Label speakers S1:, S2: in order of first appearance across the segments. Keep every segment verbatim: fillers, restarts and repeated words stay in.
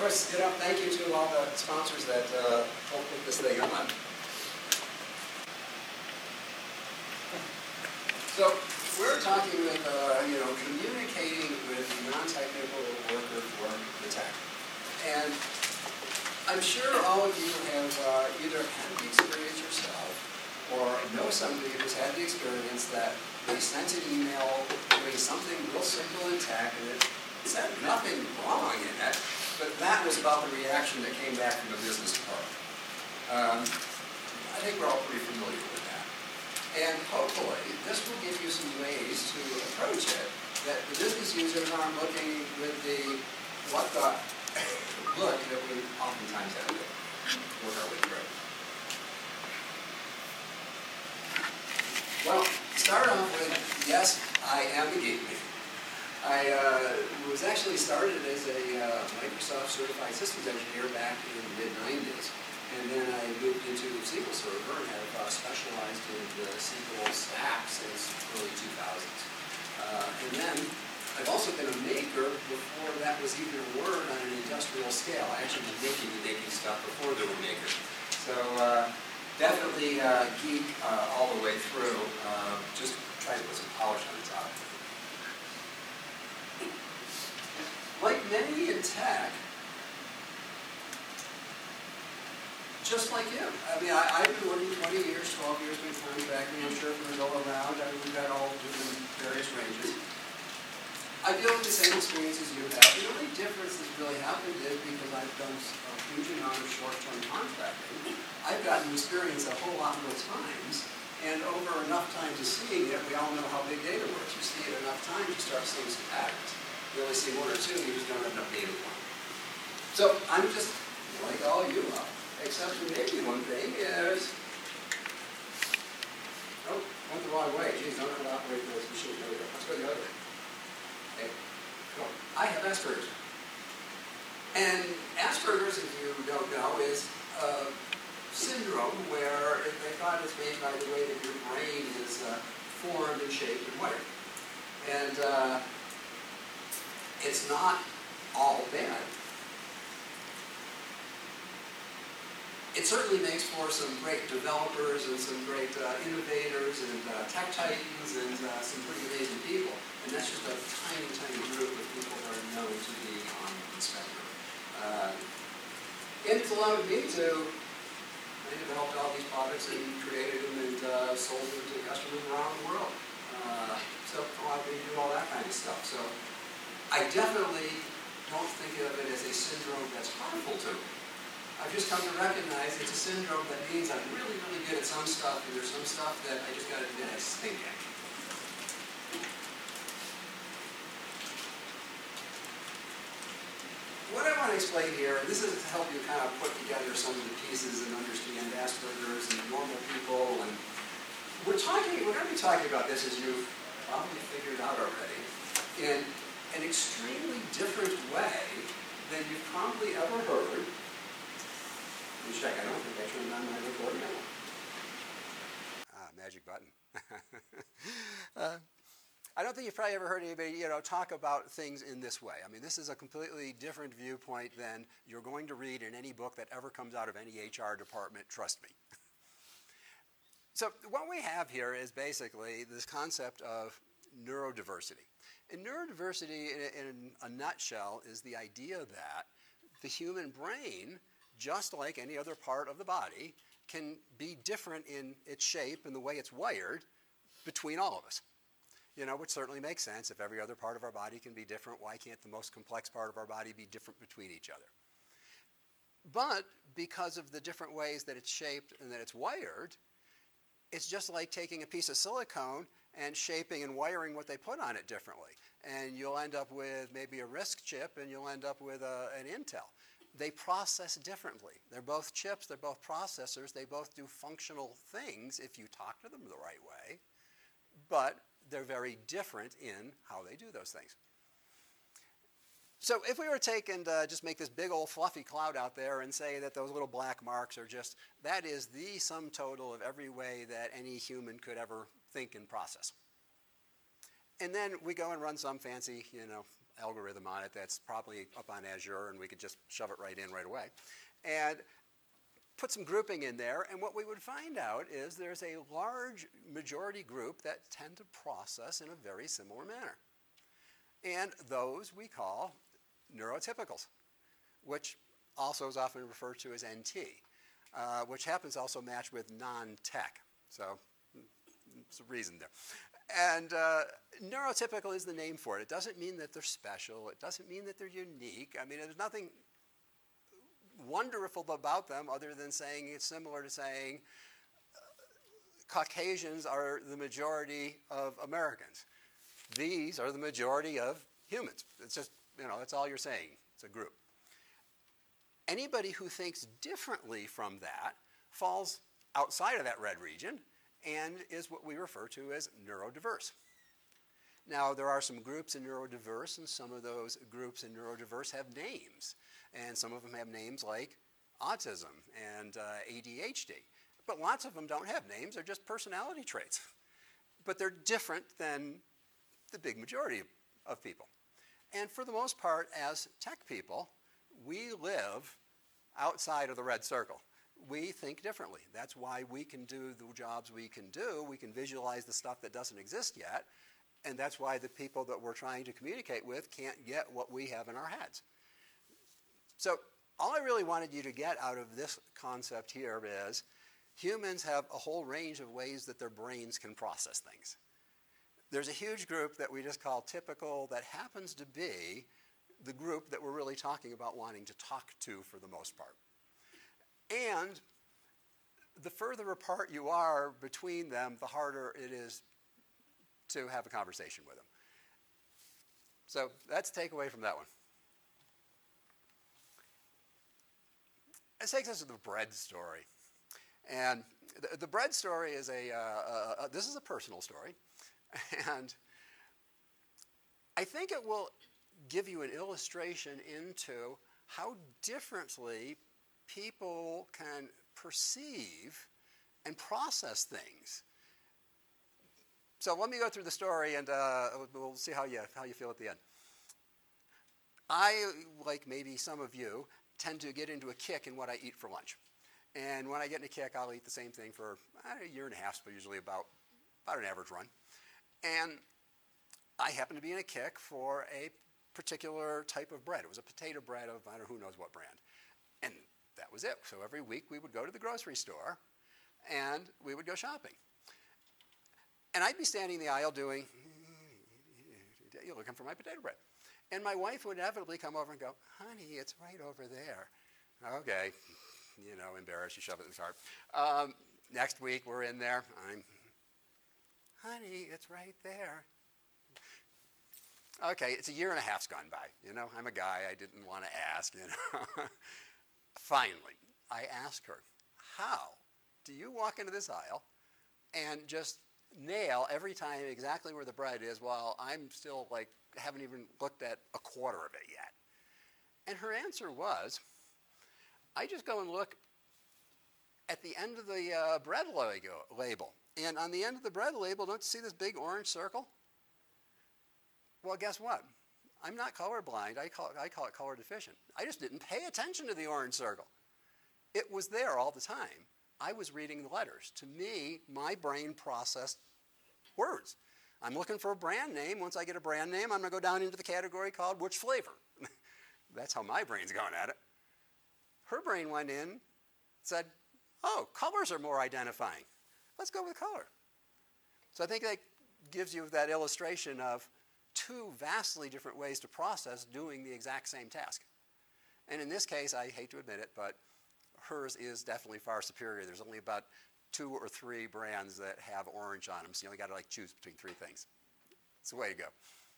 S1: course, you know, thank you to all the sponsors that uh, helped put this thing on. So we're talking with, uh, you know, communicating with non-technical worker for the tech. And I'm sure all of you have uh, either had the experience yourself or know somebody who's had the experience that they sent an email doing something real simple in tech and it said nothing wrong in it, but that was about the reaction that came back from the business department. Um, I think we're all pretty familiar with that. And hopefully, this will give you some ways to approach it that the business users aren't looking with the what the look that we oftentimes have to work our way through. Well, start off with, yes, I am a geek. I uh, was actually started as a uh, Microsoft Certified Systems Engineer back in the mid nineties. And then I moved into S Q L Server and have uh, specialized in the S Q L stack since early two thousands. Uh, and then I've also been a maker before that was even a word on an industrial scale. I actually was making and making stuff before there were makers. So uh, definitely uh, geek uh, all the way through. Uh, just try to put some polish on the top. Like many in tech, just like you. I mean, I, I've been working twenty years, twelve years, been contracting. I'm sure if we go around, I mean, we've got all different various ranges. I deal with the same experience as you have. The only difference that's really happened is because I've done a huge amount of short-term contracting, I've gotten to experience a whole lot more times, and over enough times of seeing it, we all know how big data works. You see it enough times, you start seeing some patterns. You only see one or two, you just don't have enough data for them. So I'm just like all you are, except for maybe one thing is, oh, went the wrong way. Geez, don't know how to operate those machines. There we go. Let's go the other way. Okay, go. I have Asperger's. And Asperger's, if you don't know, is a syndrome where they thought it's made by the way that your brain is uh, formed and shaped and wired. And uh, it's not all bad. It certainly makes for some great developers and some great uh, innovators and uh, tech titans and uh, some pretty amazing people. And that's just a tiny, tiny group of people that are known to be on the spectrum. Uh, and it's allowed me to, I developed all these products and created them and uh, sold them to customers around the world. Uh, so allowed me to do all that kind of stuff. So I definitely don't think of it as a syndrome that's harmful to me. I've just come to recognize it's a syndrome that means I'm really, really good at some stuff, and there's some stuff that I just got to admit I stink at. What I want to explain here, and this is to help you kind of put together some of the pieces and understand Asperger's and normal people, and we're talking, we're going to be talking about this, as you've probably figured out already, in an extremely different way than you've probably ever heard. Let me check, I don't think I turned on my recording. Ah, magic button. uh, I don't think you've probably ever heard anybody, you know, talk about things in this way. I mean, this is a completely different viewpoint than you're going to read in any book that ever comes out of any H R department, trust me. So what we have here is basically this concept of neurodiversity. And neurodiversity, in, in a nutshell, is the idea that the human brain, just like any other part of the body, can be different in its shape and the way it's wired between all of us. You know, which certainly makes sense. If every other part of our body can be different, why can't the most complex part of our body be different between each other? But because of the different ways that it's shaped and that it's wired, it's just like taking a piece of silicone and shaping and wiring what they put on it differently. And you'll end up with maybe a RISC chip and you'll end up with a, an Intel. They process differently. They're both chips, they're both processors, they both do functional things if you talk to them the right way, but they're very different in how they do those things. So if we were to take and uh, just make this big old fluffy cloud out there and say that those little black marks are just, that is the sum total of every way that any human could ever think and process. And then we go and run some fancy, you know, algorithm on it that's probably up on Azure, and we could just shove it right in right away. And put some grouping in there, and what we would find out is there's a large majority group that tend to process in a very similar manner. And those we call neurotypicals, which also is often referred to as N T, uh, which happens to also match with non-tech. So there's a reason there. And uh, neurotypical is the name for it. It doesn't mean that they're special. It doesn't mean that they're unique. I mean, there's nothing wonderful about them other than saying it's similar to saying uh, Caucasians are the majority of Americans. These are the majority of humans. It's just, you know, that's all you're saying. It's a group. Anybody who thinks differently from that falls outside of that red region and is what we refer to as neurodiverse. Now, there are some groups in neurodiverse, and some of those groups in neurodiverse have names. And some of them have names like autism and uh, A D H D. But lots of them don't have names. They're just personality traits. But they're different than the big majority of people. And for the most part, as tech people, we live outside of the red circle. We think differently. That's why we can do the jobs we can do. We can visualize the stuff that doesn't exist yet. And that's why the people that we're trying to communicate with can't get what we have in our heads. So all I really wanted you to get out of this concept here is humans have a whole range of ways that their brains can process things. There's a huge group that we just call typical that happens to be the group that we're really talking about wanting to talk to for the most part. And the further apart you are between them, the harder it is to have a conversation with them. So that's the takeaway from that one. This takes us to the bread story. And the, the bread story is a, uh, uh, this is a personal story. And I think it will give you an illustration into how differently people can perceive and process things. So let me go through the story, and uh, we'll see how you, how you feel at the end. I, like maybe some of you, tend to get into a kick in what I eat for lunch. And when I get in a kick, I'll eat the same thing for a year and a half, but usually about, about an average run. And I happen to be in a kick for a particular type of bread. It was a potato bread of I don't know who knows what brand. And that was it. So every week we would go to the grocery store and we would go shopping. And I'd be standing in the aisle doing, you're looking for my potato bread. And my wife would inevitably come over and go, honey, it's right over there. Okay, you know, embarrassed, you shove it in the cart. Um, next week we're in there. I'm, honey, it's right there. Okay, it's a year and a half's gone by. You know, I'm a guy, I didn't want to ask, you know. Finally, I asked her, how do you walk into this aisle and just nail every time exactly where the bread is while I'm still like, haven't even looked at a quarter of it yet? And her answer was, I just go and look at the end of the uh, bread label. And on the end of the bread label, don't you see this big orange circle? Well, guess what? I'm not colorblind. I call, I call it color deficient. I just didn't pay attention to the orange circle. It was there all the time. I was reading the letters. To me, my brain processed words. I'm looking for a brand name. Once I get a brand name, I'm going to go down into the category called which flavor. That's how my brain's going at it. Her brain went in, said, oh, colors are more identifying. Let's go with color. So I think that gives you that illustration of two vastly different ways to process doing the exact same task. And in this case, I hate to admit it, but hers is definitely far superior. There's only about two or three brands that have orange on them, so you only got to like choose between three things. It's the way to go.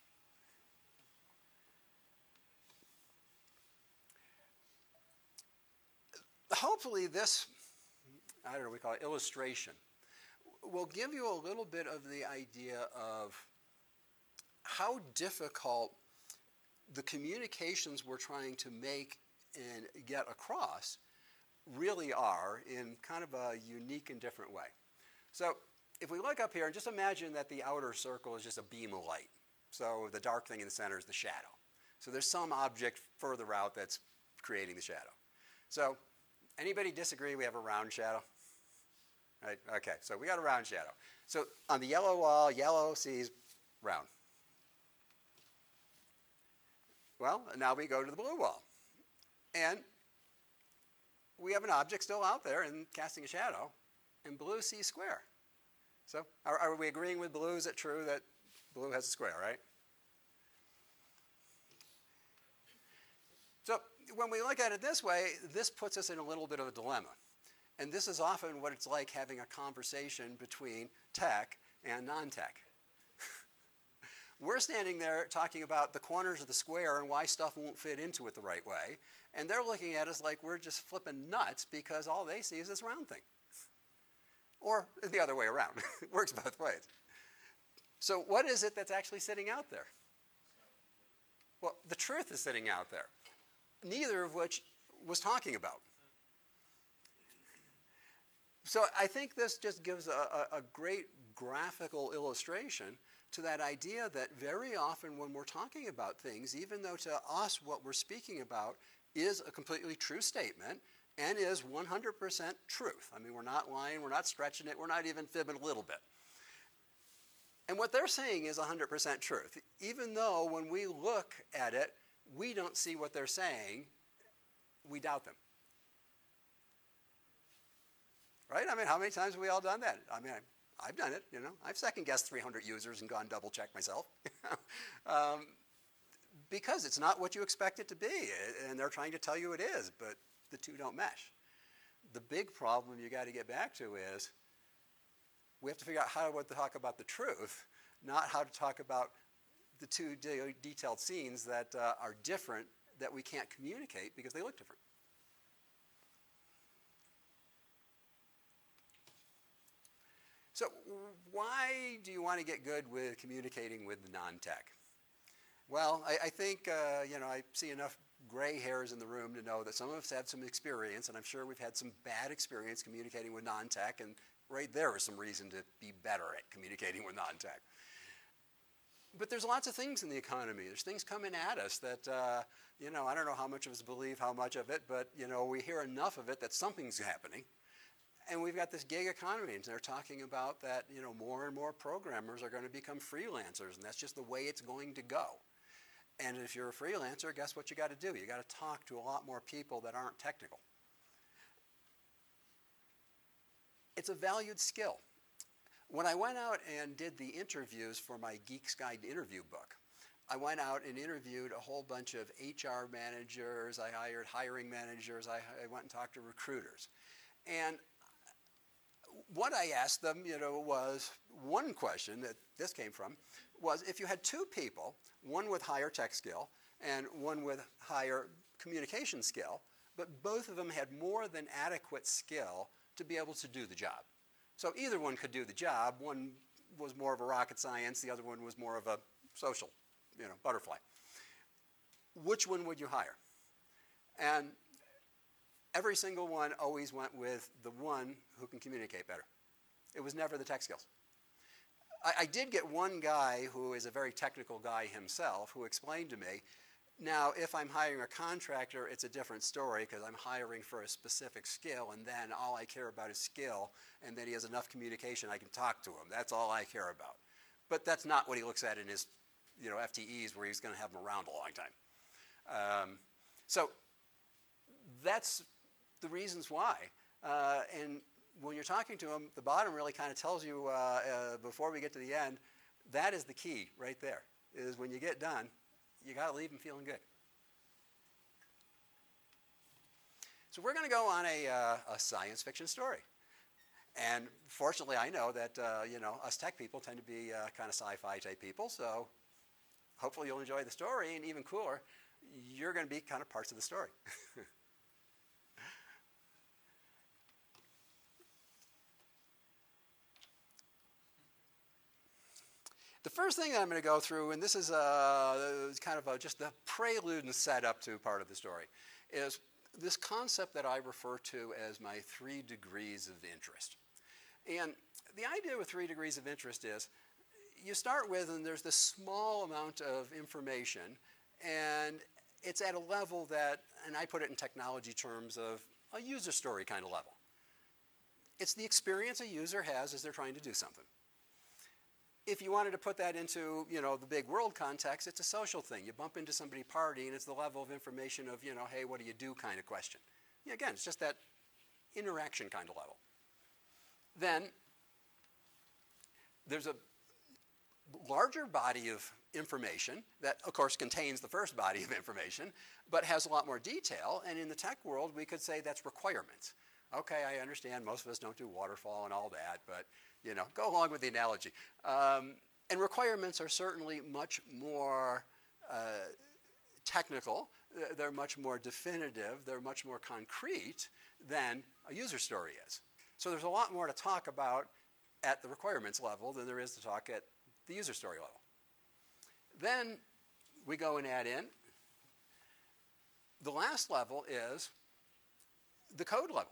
S1: Hopefully this, I don't know what we call it, illustration, will give you a little bit of the idea of how difficult the communications we're trying to make and get across really are in kind of a unique and different way. So if we look up here and just imagine that the outer circle is just a beam of light. So the dark thing in the center is the shadow. So there's some object further out that's creating the shadow. So anybody disagree we have a round shadow? Right? Okay, so we got a round shadow. So on the yellow wall, yellow sees round. Well, now we go to the blue wall. And we have an object still out there and casting a shadow, and blue sees square. So are, are we agreeing with blue? Is it true that blue has a square, right? So when we look at it this way, this puts us in a little bit of a dilemma. And this is often what it's like having a conversation between tech and non-tech. We're standing there talking about the corners of the square and why stuff won't fit into it the right way. And they're looking at us like we're just flipping nuts because all they see is this round thing. Or the other way around. It works both ways. So what is it that's actually sitting out there? Well, the truth is sitting out there, neither of which was talking about. So I think this just gives a, a, a great graphical illustration to that idea that very often when we're talking about things, even though to us what we're speaking about is a completely true statement and is one hundred percent truth. I mean, we're not lying, we're not stretching it, we're not even fibbing a little bit. And what they're saying is one hundred percent truth, even though when we look at it, we don't see what they're saying, we doubt them. Right? I mean, how many times have we all done that? I mean, I, I've done it, you know. I've second-guessed three hundred users and gone double-check myself. um, because it's not what you expect it to be, and they're trying to tell you it is, but the two don't mesh. The big problem you got to get back to is we have to figure out how to talk about the truth, not how to talk about the two de- detailed scenes that uh, are different that we can't communicate because they look different. So why do you want to get good with communicating with non-tech? Well, I, I think, uh, you know, I see enough gray hairs in the room to know that some of us have some experience, and I'm sure we've had some bad experience communicating with non-tech, and right there is some reason to be better at communicating with non-tech. But there's lots of things in the economy. There's things coming at us that, uh, you know, I don't know how much of us believe how much of it, but, you know, we hear enough of it that something's happening. And we've got this gig economy, and they're talking about that, you know, more and more programmers are going to become freelancers, and that's just the way it's going to go. And if you're a freelancer, guess what you got to do? You got to talk to a lot more people that aren't technical. It's a valued skill. When I went out and did the interviews for my Geek's Guide to Interview book, I went out and interviewed a whole bunch of H R managers, I hired hiring managers, I, I went and talked to recruiters. And what I asked them, you know, was one question that this came from, was if you had two people, one with higher tech skill and one with higher communication skill, but both of them had more than adequate skill to be able to do the job. So either one could do the job. One was more of a rocket science, the other one was more of a social, you know, butterfly. Which one would you hire? And every single one always went with the one who can communicate better. It was never the tech skills. I, I did get one guy who is a very technical guy himself who explained to me, now if I'm hiring a contractor, it's a different story because I'm hiring for a specific skill, and then all I care about is skill, and then he has enough communication I can talk to him. That's all I care about. But that's not what he looks at in his, you know, F T Es where he's going to have them around a long time. Um, so that's the reasons why. Uh, and when you're talking to them, the bottom really kind of tells you, uh, uh, before we get to the end, that is the key right there, is when you get done, you got to leave them feeling good. So we're going to go on a, uh, a science fiction story. And fortunately, I know that, uh, you know, us tech people tend to be uh, kind of sci-fi type people, so hopefully you'll enjoy the story, and even cooler, you're going to be kind of parts of the story. The first thing that I'm going to go through, and this is uh, kind of a, just the prelude and setup to part of the story, is this concept that I refer to as my three degrees of interest. And the idea with three degrees of interest is you start with, and there's this small amount of information, And it's at a level that, and I put it in technology terms of a user story kind of level. It's the experience a user has as they're trying to do something. If you wanted to put that into, you know, the big world context, it's a social thing. You bump into somebody partying, and it's the level of information of, you know, hey, what do you do kind of question. Yeah, again, it's just that interaction kind of level. Then there's a larger body of information that, of course, contains the first body of information, but has a lot more detail. And in the tech world, we could say that's requirements. Okay, I understand most of us don't do waterfall and all that, but, you know, go along with the analogy. Um, and requirements are certainly much more uh, technical. They're much more definitive. They're much more concrete than a user story is. So there's a lot more to talk about at the requirements level than there is to talk at the user story level. Then we go and add in. The last level is the code level.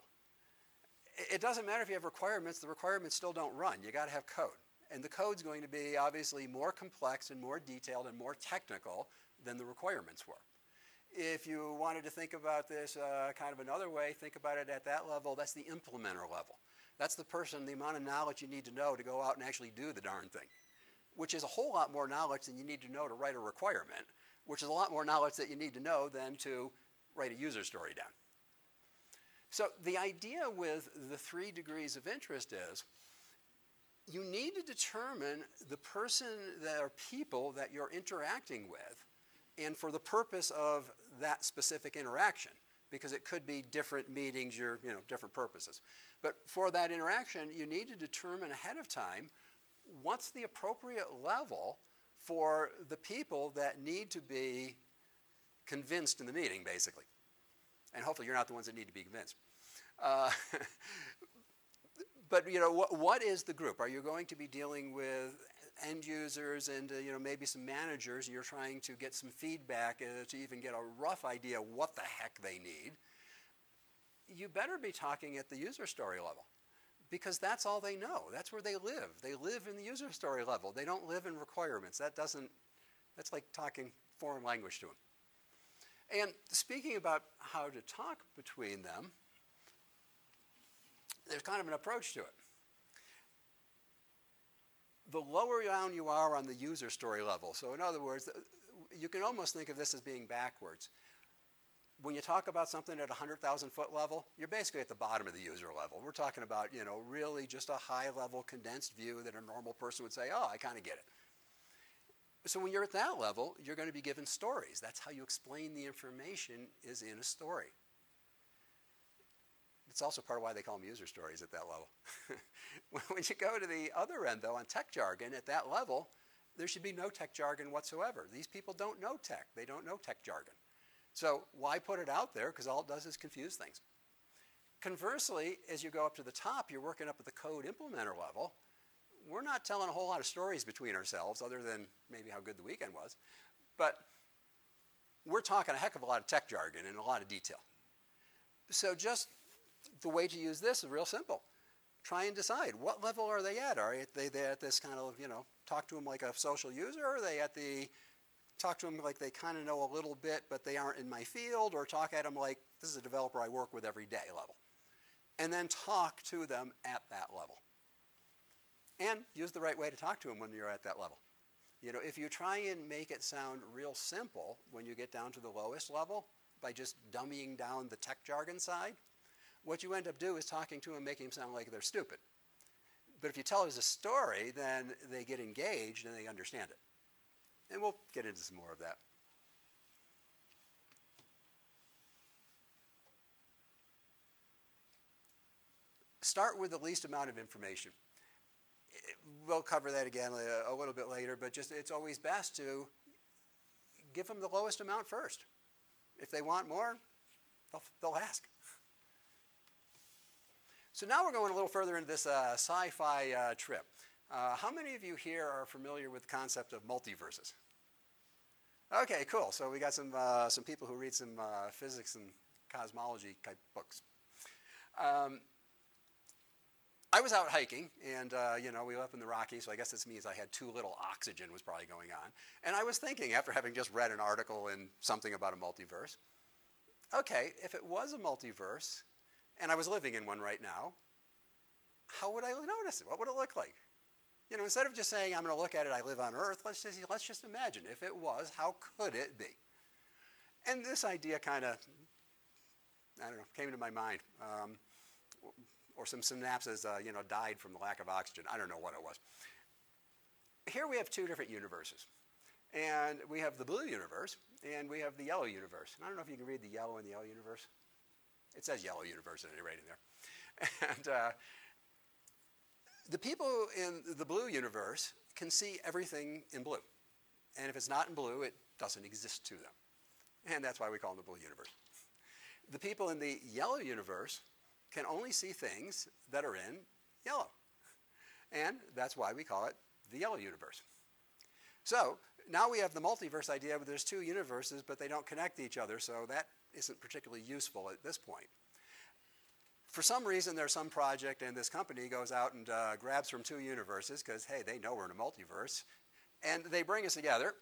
S1: It doesn't matter if you have requirements, the requirements still don't run. You got to have code. And the code's going to be obviously more complex and more detailed and more technical than the requirements were. If you wanted to think about this uh, kind of another way, think about it at that level. That's the implementer level. That's the person, the amount of knowledge you need to know to go out and actually do the darn thing, which is a whole lot more knowledge than you need to know to write a requirement, which is a lot more knowledge that you need to know than to write a user story down. So the idea with the three degrees of interest is you need to determine the person that or people that you're interacting with, and for the purpose of that specific interaction, because it could be different meetings, your, you know, different purposes. But for that interaction, you need to determine ahead of time what's the appropriate level for the people that need to be convinced in the meeting, basically. And hopefully you're not the ones that need to be convinced. Uh, but you know, what, what is the group? Are you going to be dealing with end users and uh, you know, maybe some managers, and you're trying to get some feedback uh, to even get a rough idea what the heck they need? You better be talking at the user story level, because that's all they know. That's where they live. They live in the user story level. They don't live in requirements. That doesn't, that's like talking foreign language to them. And speaking about how to talk between them, there's kind of an approach to it. The lower down you are on the user story level, so in other words, you can almost think of this as being backwards. When you talk about something at a one hundred thousand foot level, you're basically at the bottom of the user level. We're talking about, you know, really just a high level condensed view that a normal person would say, oh, I kind of get it. So when you're at that level, you're going to be given stories. That's how you explain the information, is in a story. It's also part of why they call them user stories at that level. When you go to the other end, though, on tech jargon, at that level, there should be no tech jargon whatsoever. These people don't know tech. They don't know tech jargon. So why put it out there? Because all it does is confuse things. Conversely, as you go up to the top, you're working up at the code implementer level. We're not telling a whole lot of stories between ourselves, other than maybe how good the weekend was. But we're talking a heck of a lot of tech jargon and a lot of detail. So just the way to use this is real simple. Try and decide, what level are they at? Are they, they at this kind of, you know, talk to them like a social user? Or are they at the, talk to them like they kind of know a little bit, but they aren't in my field? Or talk at them like, this is a developer I work with every day level. And then talk to them at that level. And use the right way to talk to them when you're at that level. You know, if you try and make it sound real simple when you get down to the lowest level by just dummying down the tech jargon side, what you end up doing is talking to them, making them sound like they're stupid. But if you tell it as a story, then they get engaged and they understand it. And we'll get into some more of that. Start with the least amount of information. We'll cover that again a, a little bit later, but just it's always best to give them the lowest amount first. If they want more, they'll, they'll ask. So now we're going a little further into this uh, sci-fi uh, trip. Uh, how many of you here are familiar with the concept of multiverses? Okay, cool. So we got some, uh, some people who read some uh, physics and cosmology type books. Um, I was out hiking, and uh, you know, we were up in the Rockies, so I guess this means I had too little oxygen was probably going on. And I was thinking, after having just read an article in something about a multiverse, okay, if it was a multiverse, and I was living in one right now, how would I notice it? What would it look like? You know, instead of just saying, I'm going to look at it, I live on Earth, let's just, let's just imagine, if it was, how could it be? And this idea kind of, I don't know, came into my mind. Um, or some synapses, uh, you know, died from the lack of oxygen. I don't know what it was. Here we have two different universes. And we have the blue universe, and we have the yellow universe. And I don't know if you can read the yellow in the yellow universe. It says yellow universe at any rate in there. And uh, the people in the blue universe can see everything in blue. And if it's not in blue, it doesn't exist to them. And that's why we call them the blue universe. The people in the yellow universe can only see things that are in yellow. And that's why we call it the yellow universe. So now we have the multiverse idea where there's two universes, but they don't connect to each other, so that isn't particularly useful at this point. For some reason, there's some project, and this company goes out and uh, grabs from two universes, because, hey, they know we're in a multiverse, and they bring us together.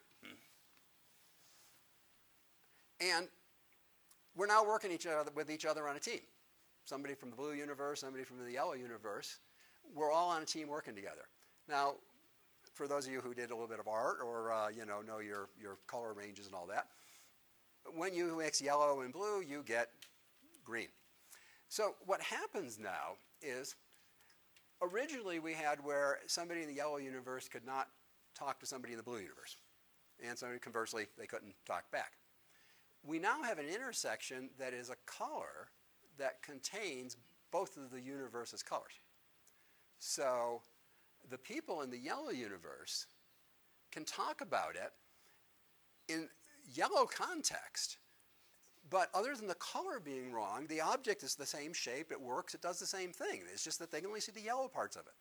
S1: And we're now working each other, with each other on a team. Somebody from the blue universe, somebody from the yellow universe. We're all on a team working together. Now, for those of you who did a little bit of art or uh, you know, know your, your color ranges and all that, when you mix yellow and blue, you get green. So what happens now is, originally we had where somebody in the yellow universe could not talk to somebody in the blue universe. And so conversely, they couldn't talk back. We now have an intersection that is a color that contains both of the universe's colors. So the people in the yellow universe can talk about it in yellow context, but other than the color being wrong, the object is the same shape, it works, it does the same thing. It's just that they can only see the yellow parts of it.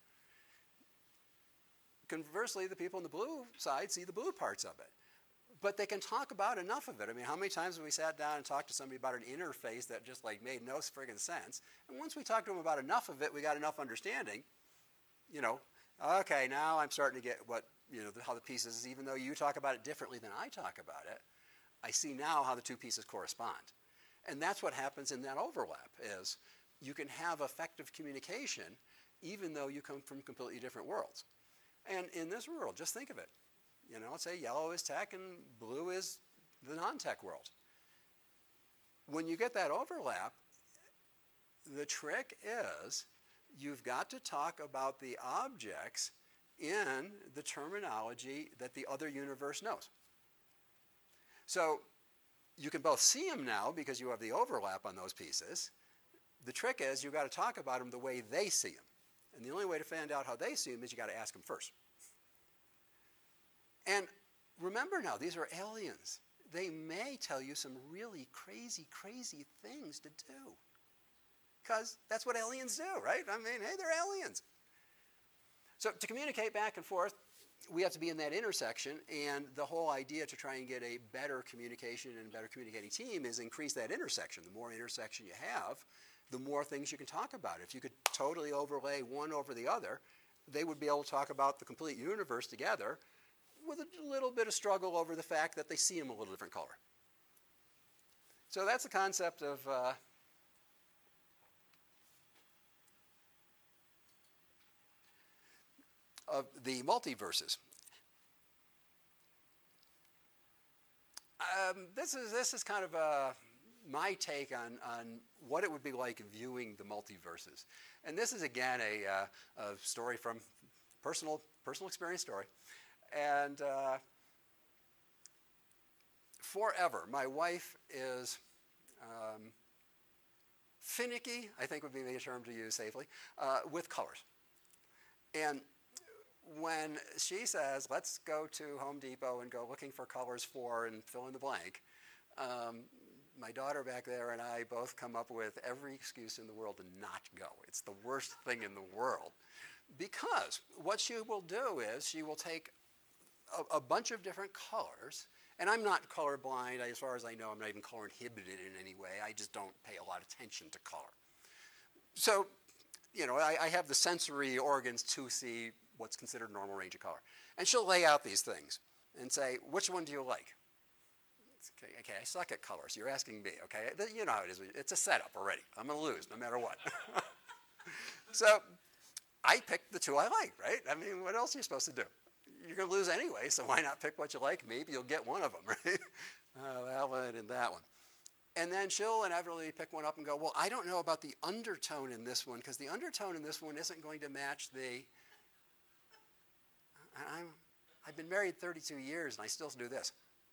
S1: Conversely, the people on the blue side see the blue parts of it. But they can talk about enough of it. I mean, how many times have we sat down and talked to somebody about an interface that just like made no friggin' sense? And once we talked to them about enough of it, we got enough understanding, you know, okay, now I'm starting to get what, you know, how the pieces, even though you talk about it differently than I talk about it, I see now how the two pieces correspond. And that's what happens in that overlap, is you can have effective communication even though you come from completely different worlds. And in this world, just think of it. You know, let's say yellow is tech and blue is the non-tech world. When you get that overlap, the trick is you've got to talk about the objects in the terminology that the other universe knows. So you can both see them now because you have the overlap on those pieces. The trick is you've got to talk about them the way they see them. And the only way to find out how they see them is you've got to ask them first. And remember now, these are aliens. They may tell you some really crazy, crazy things to do. Because that's what aliens do, right? I mean, hey, they're aliens. So to communicate back and forth, we have to be in that intersection, and the whole idea to try and get a better communication and a better communicating team is increase that intersection. The more intersection you have, the more things you can talk about. If you could totally overlay one over the other, they would be able to talk about the complete universe together with a little bit of struggle over the fact that they see them a little different color. So that's the concept of uh, of the multiverses. Um, this is this is kind of uh, my take on on what it would be like viewing the multiverses, and this is again a, uh, a story from personal personal experience story. And uh, forever, my wife is um, finicky, I think would be the term to use safely, uh, with colors. And when she says, let's go to Home Depot and go looking for colors for and fill in the blank, um, my daughter back there and I both come up with every excuse in the world to not go. It's the worst thing in the world. Because what she will do is she will take A, a bunch of different colors, and I'm not colorblind. As far as I know, I'm not even color inhibited in any way. I just don't pay a lot of attention to color. So you know, I, I have the sensory organs to see what's considered normal range of color. And she'll lay out these things and say, which one do you like? Okay, okay, I suck at colors. You're asking me, okay? You know how it is. It's a setup already. I'm going to lose no matter what. So I picked the two I like, right? I mean, what else are you supposed to do? You're going to lose anyway, so why not pick what you like? Maybe you'll get one of them, right? Uh, that one and that one. And then she'll inevitably pick one up and go, well, I don't know about the undertone in this one, because the undertone in this one isn't going to match the... I'm, I've been married thirty-two years, and I still do this.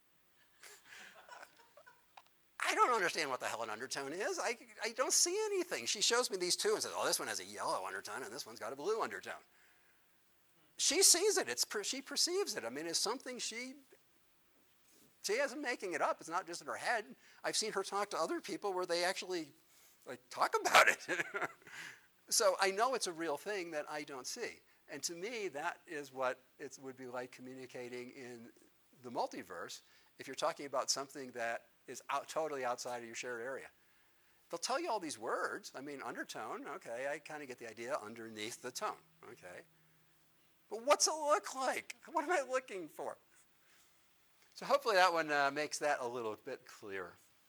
S1: I don't understand what the hell an undertone is. I, I don't see anything. She shows me these two and says, oh, this one has a yellow undertone, and this one's got a blue undertone. She sees it. It's per, she perceives it. I mean, it's something she... She isn't making it up. It's not just in her head. I've seen her talk to other people where they actually like talk about it. So I know it's a real thing that I don't see. And to me, that is what it would be like communicating in the multiverse if you're talking about something that is out, totally outside of your shared area. They'll tell you all these words. I mean, undertone, okay, I kind of get the idea underneath the tone, okay. But what's it look like? What am I looking for? So hopefully that one uh, makes that a little bit clearer.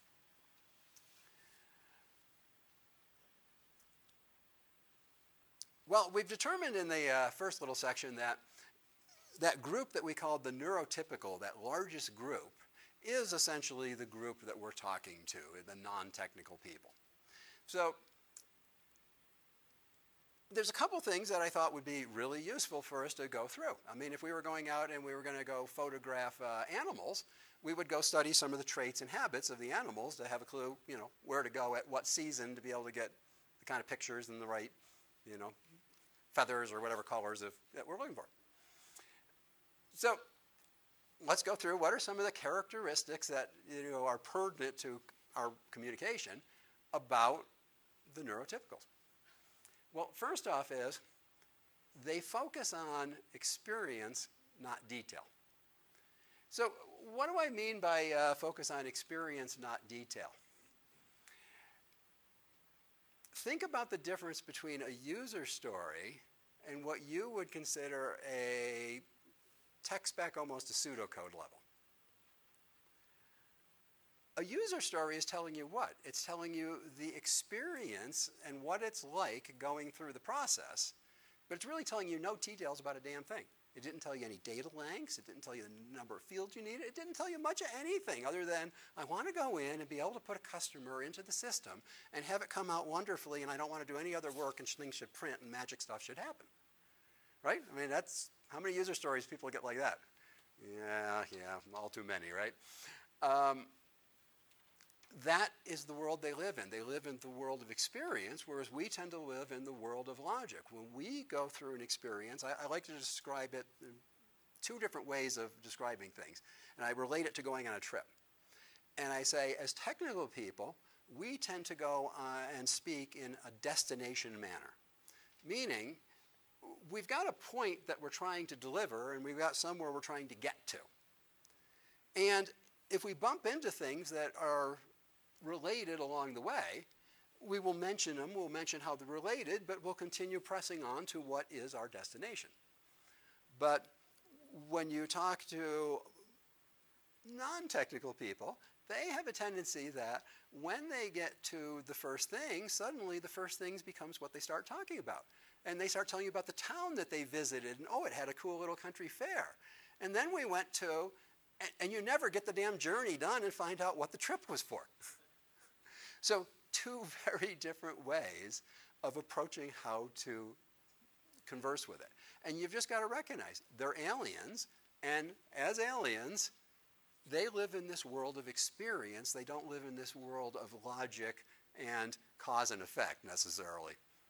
S1: Well, we've determined in the uh, first little section that that group that we called the neurotypical, that largest group, is essentially the group that we're talking to, the non-technical people. So there's a couple things that I thought would be really useful for us to go through. I mean, if we were going out and we were going to go photograph uh, animals, we would go study some of the traits and habits of the animals to have a clue, you know, where to go at what season to be able to get the kind of pictures and the right, you know, feathers or whatever colors of, that we're looking for. So let's go through what are some of the characteristics that, you know, are pertinent to our communication about the neurotypicals. Well, first off is they focus on experience, not detail. So what do I mean by uh, focus on experience, not detail? Think about the difference between a user story and what you would consider a tech spec, almost a pseudocode level. A user story is telling you what? It's telling you the experience and what it's like going through the process, but it's really telling you no details about a damn thing. It didn't tell you any data lengths. It didn't tell you the number of fields you needed. It didn't tell you much of anything other than I want to go in and be able to put a customer into the system and have it come out wonderfully, and I don't want to do any other work, and things should print and magic stuff should happen. Right? I mean, that's how many user stories people get like that? Yeah, yeah, all too many, right? Um, That is the world they live in. They live in the world of experience, whereas we tend to live in the world of logic. When we go through an experience, I, I like to describe it in two different ways of describing things. And I relate it to going on a trip. And I say, as technical people, we tend to go uh, and speak in a destination manner. Meaning, we've got a point that we're trying to deliver, and we've got somewhere we're trying to get to. And if we bump into things that are related along the way, we will mention them, we'll mention how they're related, but we'll continue pressing on to what is our destination. But when you talk to non-technical people, they have a tendency that when they get to the first thing, suddenly the first things becomes what they start talking about. And they start telling you about the town that they visited, and oh, it had a cool little country fair. And then we went to, and, and you never get the damn journey done and find out what the trip was for. So two very different ways of approaching how to converse with it. And you've just got to recognize they're aliens, and as aliens, they live in this world of experience. They don't live in this world of logic and cause and effect necessarily.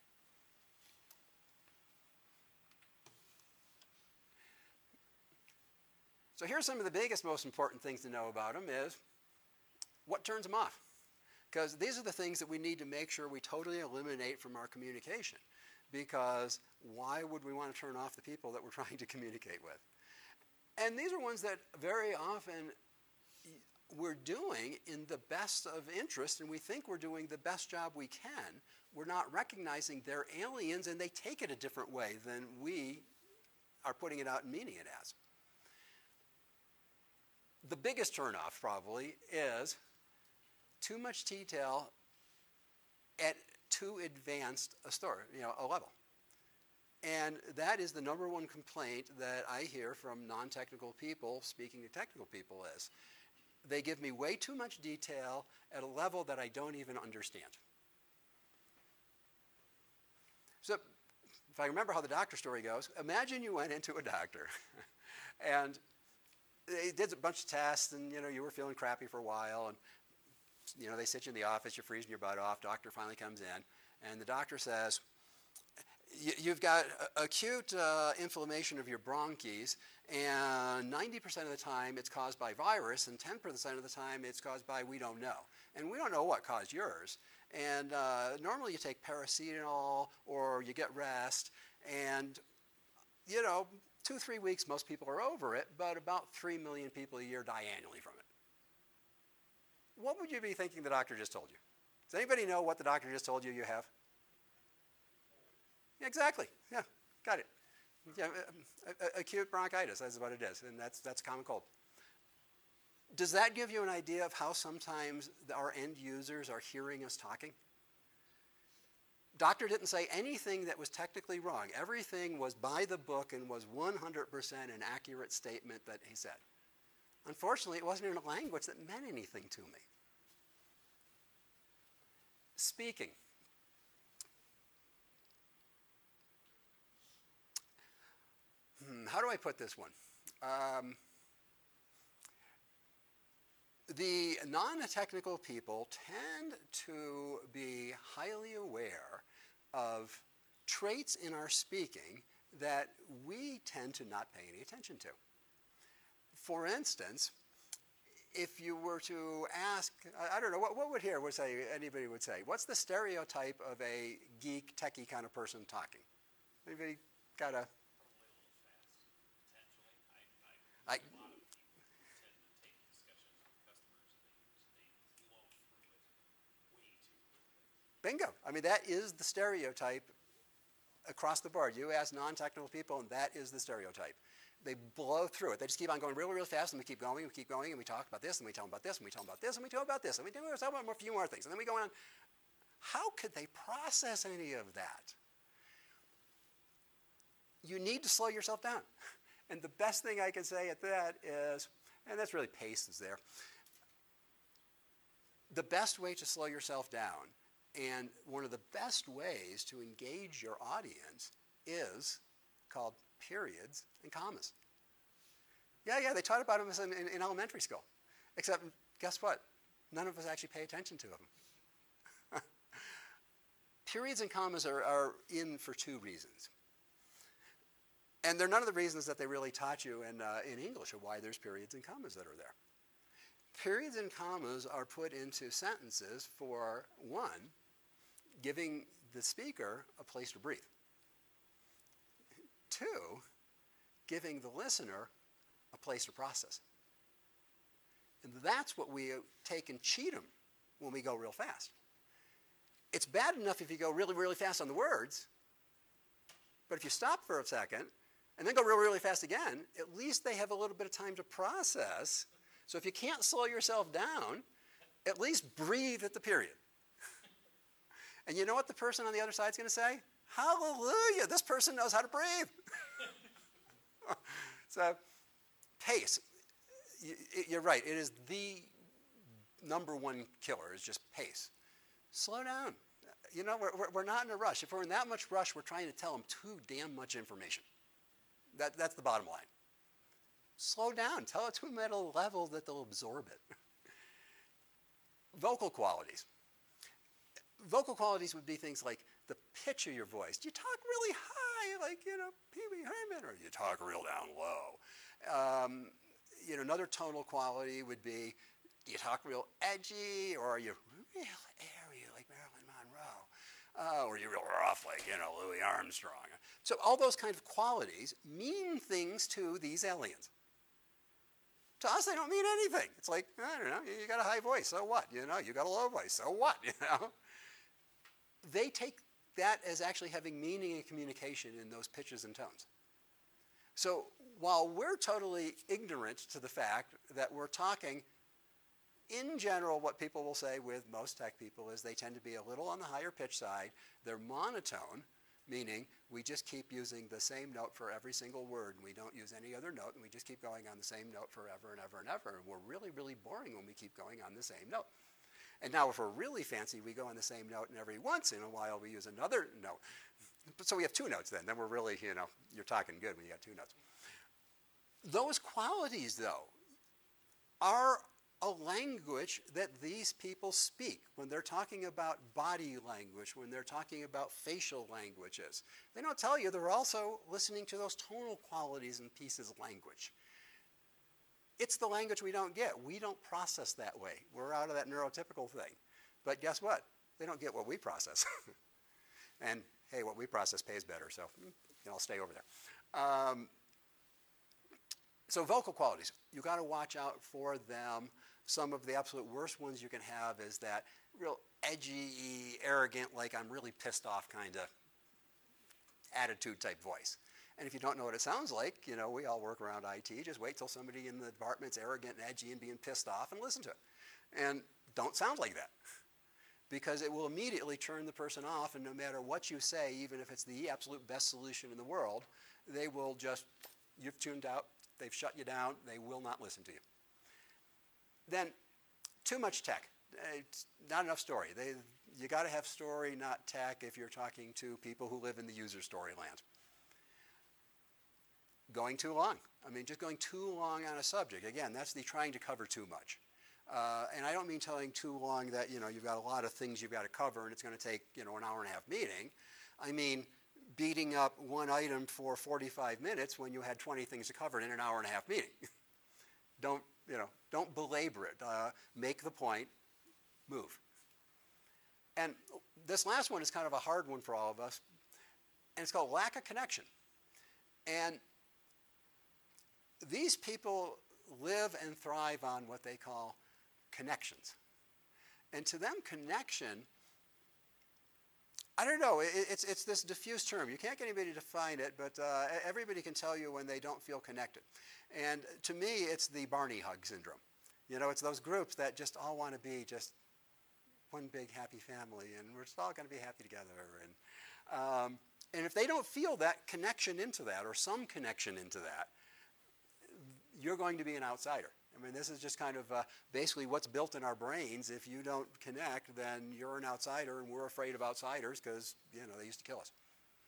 S1: So here's some of the biggest, most important things to know about them is what turns them off. Because these are the things that we need to make sure we totally eliminate from our communication. Because why would we want to turn off the people that we're trying to communicate with? And these are ones that very often we're doing in the best of interest, and we think we're doing the best job we can, we're not recognizing they're aliens and they take it a different way than we are putting it out and meaning it as. The biggest turnoff probably is too much detail at too advanced a story, you know, a level. And that is the number one complaint that I hear from non-technical people speaking to technical people is they give me way too much detail at a level that I don't even understand. So if I remember how the doctor story goes, imagine you went into a doctor and they did a bunch of tests and, you know, you were feeling crappy for a while and, you know, they sit you in the office, you're freezing your butt off, doctor finally comes in, and the doctor says, you've got acute uh, inflammation of your bronchs, and ninety percent of the time it's caused by virus, and ten percent of the time it's caused by we don't know. And we don't know what caused yours. And uh, normally you take paracetamol or you get rest, and, you know, two, three weeks most people are over it, but about three million people a year die annually from it. What would you be thinking the doctor just told you? Does anybody know what the doctor just told you you have? Yeah, exactly. Yeah, got it. Yeah, uh, uh, acute bronchitis, that's what it is, and that's, that's common cold. Does that give you an idea of how sometimes our end users are hearing us talking? Doctor didn't say anything that was technically wrong. Everything was by the book and was one hundred percent an accurate statement that he said. Unfortunately, it wasn't in a language that meant anything to me. Speaking. Hmm, how do I put this one? Um, the non-technical people tend to be highly aware of traits in our speaking that we tend to not pay any attention to. For instance, if you were to ask, I, I don't know, what, what would here would say, anybody would say, what's the stereotype of a geek, techie kind of person talking? Anybody got a... I, bingo. I mean, that is the stereotype across the board. You ask non-technical people, and that is the stereotype. They blow through it. They just keep on going really, really fast, and we keep going, and we keep going, and we talk about this, and we tell them about this, and we tell them about this, and we tell them about this, and we do a few more things, and then we go on. How could they process any of that? You need to slow yourself down. And the best thing I can say at that is, and that's really pace is there, the best way to slow yourself down, and one of the best ways to engage your audience is called periods and commas. Yeah, yeah, they taught about them in, in, in elementary school. Except, guess what? None of us actually pay attention to them. Periods and commas are, are in for two reasons. And they're none of the reasons that they really taught you in, uh, in English of why there's periods and commas that are there. Periods and commas are put into sentences for, one, giving the speaker a place to breathe. Two, giving the listener a place to process. And that's what we take and cheat them when we go real fast. It's bad enough if you go really, really fast on the words, but if you stop for a second and then go really, really fast again, at least they have a little bit of time to process. So if you can't slow yourself down, at least breathe at the period. And you know what the person on the other side is going to say? Hallelujah, this person knows how to breathe. So, pace. You're right, it is the number one killer, is just pace. Slow down. You know, we're, we're not in a rush. If we're in that much rush, we're trying to tell them too damn much information. That, that's the bottom line. Slow down. Tell it to them at a level that they'll absorb it. Vocal qualities. Vocal qualities would be things like the pitch of your voice. Do you talk really high, like, you know, Pee Wee Herman, or do you talk real down low? Um, you know, another tonal quality would be, do you talk real edgy, or are you real airy, like Marilyn Monroe? Uh, or are you real rough, like, you know, Louis Armstrong? So all those kinds of qualities mean things to these aliens. To us, they don't mean anything. It's like, I don't know, you got a high voice, so what? You know, you got a low voice, so what? You know, they take that as actually having meaning in communication in those pitches and tones. So while we're totally ignorant to the fact that we're talking, in general, what people will say with most tech people is they tend to be a little on the higher pitch side. They're monotone, meaning we just keep using the same note for every single word, and we don't use any other note, and we just keep going on the same note forever and ever and ever, and we're really, really boring when we keep going on the same note. And now if we're really fancy, we go on the same note, and every once in a while we use another note. So we have two notes then. Then we're really, you know, you're talking good when you got two notes. Those qualities, though, are a language that these people speak when they're talking about body language, when they're talking about facial languages. They don't tell you they're also listening to those tonal qualities in pieces of language. It's the language we don't get. We don't process that way. We're out of that neurotypical thing. But guess what? They don't get what we process. And hey, what we process pays better, so you know, I'll stay over there. Um, so vocal qualities, you got to watch out for them. Some of the absolute worst ones you can have is that real edgy, arrogant, like I'm really pissed off kind of attitude type voice. And if you don't know what it sounds like, you know, we all work around I T, just wait till somebody in the department's arrogant and edgy and being pissed off and listen to it. And don't sound like that, because it will immediately turn the person off, and no matter what you say, even if it's the absolute best solution in the world, they will just, you've tuned out, they've shut you down, they will not listen to you. Then, too much tech. It's not enough story. They, you got to have story, not tech, if you're talking to people who live in the user story land. Going too long. I mean, just going too long on a subject. Again, that's the trying to cover too much. Uh, and I don't mean telling too long that, you know, you've got a lot of things you've got to cover and it's going to take, you know, an hour and a half meeting. I mean, beating up one item for forty-five minutes when you had twenty things to cover in an hour and a half meeting. Don't, you know, don't belabor it. Uh, make the point, move. And this last one is kind of a hard one for all of us, and it's called lack of connection. And these people live and thrive on what they call connections. And to them, connection, I don't know, it, it's, it's this diffuse term. You can't get anybody to define it, but uh, everybody can tell you when they don't feel connected. And to me, it's the Barney hug syndrome. You know, it's those groups that just all want to be just one big happy family, and we're just all going to be happy together. And, um, and if they don't feel that connection into that, or some connection into that, you're going to be an outsider. I mean, this is just kind of uh, basically what's built in our brains. If you don't connect, then you're an outsider, and we're afraid of outsiders because, you know, they used to kill us.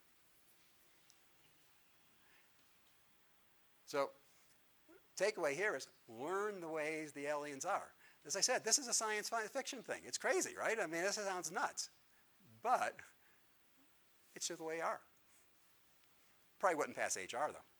S1: So, takeaway here is learn the ways the aliens are. As I said, this is a science fiction thing. It's crazy, right? I mean, this sounds nuts. But it's just the way they are. Probably wouldn't pass H R, though.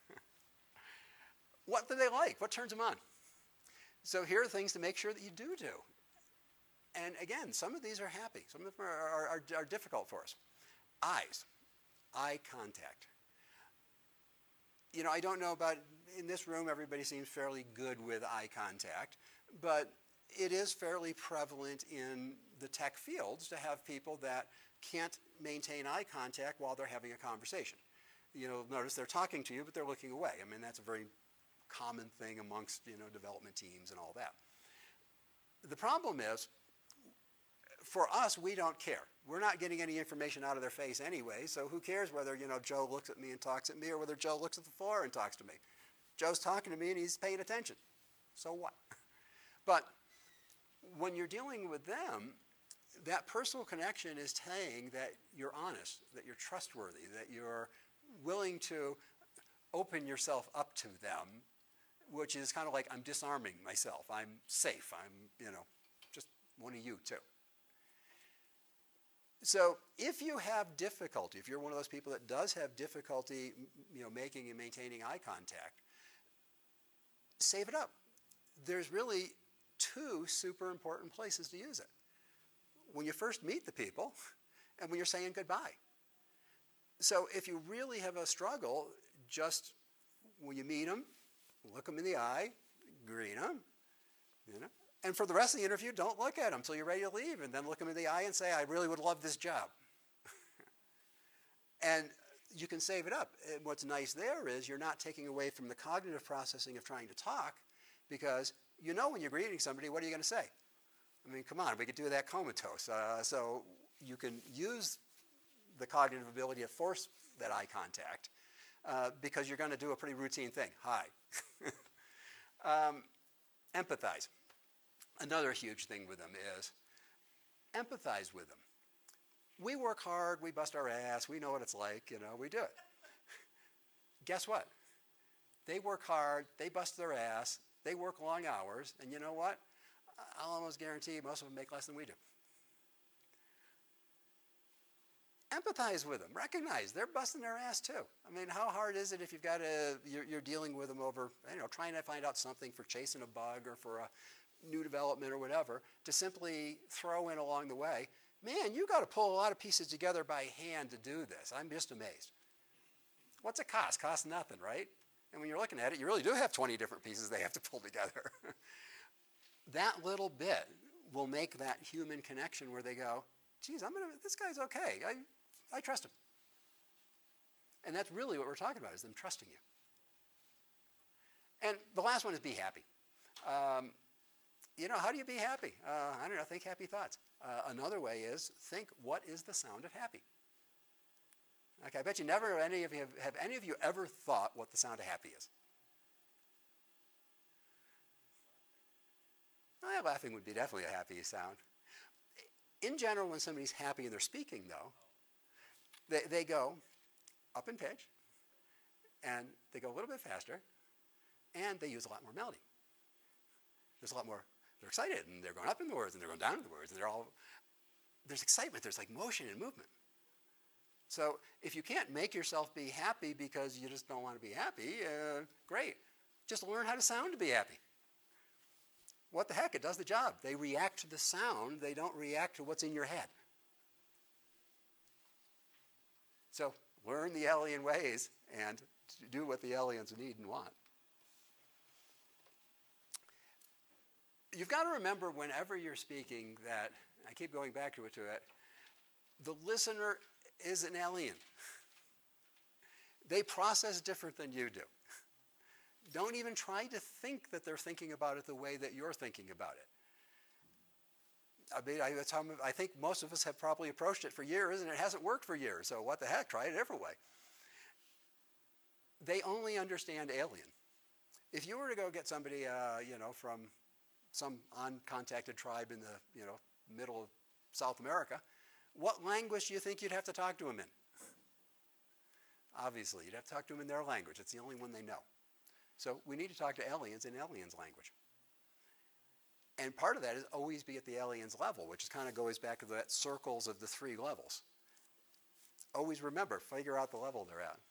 S1: What do they like? What turns them on? So here are things to make sure that you do do. And again, some of these are happy. Some of them are, are, are, are difficult for us. Eyes. Eye contact. You know, I don't know about, in this room, everybody seems fairly good with eye contact, but it is fairly prevalent in the tech fields to have people that can't maintain eye contact while they're having a conversation. You know, notice they're talking to you, but they're looking away. I mean, that's a very common thing amongst, you know, development teams and all that. The problem is, for us, we don't care. We're not getting any information out of their face anyway, so who cares whether, you know, Joe looks at me and talks at me, or whether Joe looks at the floor and talks to me. Joe's talking to me and he's paying attention. So what? But when you're dealing with them, that personal connection is saying that you're honest, that you're trustworthy, that you're willing to open yourself up to them, which is kind of like I'm disarming myself. I'm safe. I'm, you know, just one of you too. So if you have difficulty, if you're one of those people that does have difficulty, you know, making and maintaining eye contact, save it up. There's really two super important places to use it. When you first meet the people, and when you're saying goodbye. So if you really have a struggle, just when you meet them, look them in the eye, greet them, you know. And for the rest of the interview, don't look at them until you're ready to leave, and then look them in the eye and say, I really would love this job. And you can save it up. And what's nice there is you're not taking away from the cognitive processing of trying to talk, because you know when you're greeting somebody, what are you going to say? I mean, come on, we could do that comatose. Uh, so you can use the cognitive ability to force that eye contact uh, because you're going to do a pretty routine thing. Hi. um, empathize. Another huge thing with them is empathize with them. We work hard, we bust our ass, we know what it's like, you know, we do it. Guess what? They work hard, they bust their ass, they work long hours, and you know what? I'll almost guarantee most of them make less than we do. Empathize with them. Recognize they're busting their ass too. I mean, how hard is it if you've got a, you're, you're dealing with them over, you know, trying to find out something for chasing a bug or for a new development or whatever, to simply throw in along the way, man, you got to pull a lot of pieces together by hand to do this. I'm just amazed. What's it cost? Costs nothing, right? And when you're looking at it, you really do have twenty different pieces they have to pull together. That little bit will make that human connection where they go, geez, I'm gonna, this guy's okay. I, I trust him. And that's really what we're talking about, is them trusting you. And the last one is be happy. Um, you know, how do you be happy? Uh, I don't know, think happy thoughts. Uh, another way is think, what is the sound of happy? Okay, I bet you never, any of you have, have any of you ever thought what the sound of happy is? Well, laughing would be definitely a happy sound. In general, when somebody's happy and they're speaking, though, they, they go up in pitch, and they go a little bit faster, and they use a lot more melody. There's a lot more, they're excited, and they're going up in the words, and they're going down in the words, and they're all, there's excitement, there's like motion and movement. So if you can't make yourself be happy because you just don't want to be happy, uh, great. Just learn how to sound to be happy. What the heck, it does the job. They react to the sound, they don't react to what's in your head. So learn the alien ways and do what the aliens need and want. You've got to remember whenever you're speaking that, I keep going back to it, to it, the listener is an alien. They process different than you do. Don't even try to think that they're thinking about it the way that you're thinking about it. I mean, I, that's how I think most of us have probably approached it for years, and it hasn't worked for years. So what the heck? Try it a different way. They only understand alien. If you were to go get somebody, uh, you know, from some uncontacted tribe in the, you know, middle of South America, what language do you think you'd have to talk to them in? Obviously, you'd have to talk to them in their language. It's the only one they know. So we need to talk to aliens in aliens' language. And part of that is always be at the aliens level, which is kind of goes back to that circles of the three levels. Always remember, figure out the level they're at.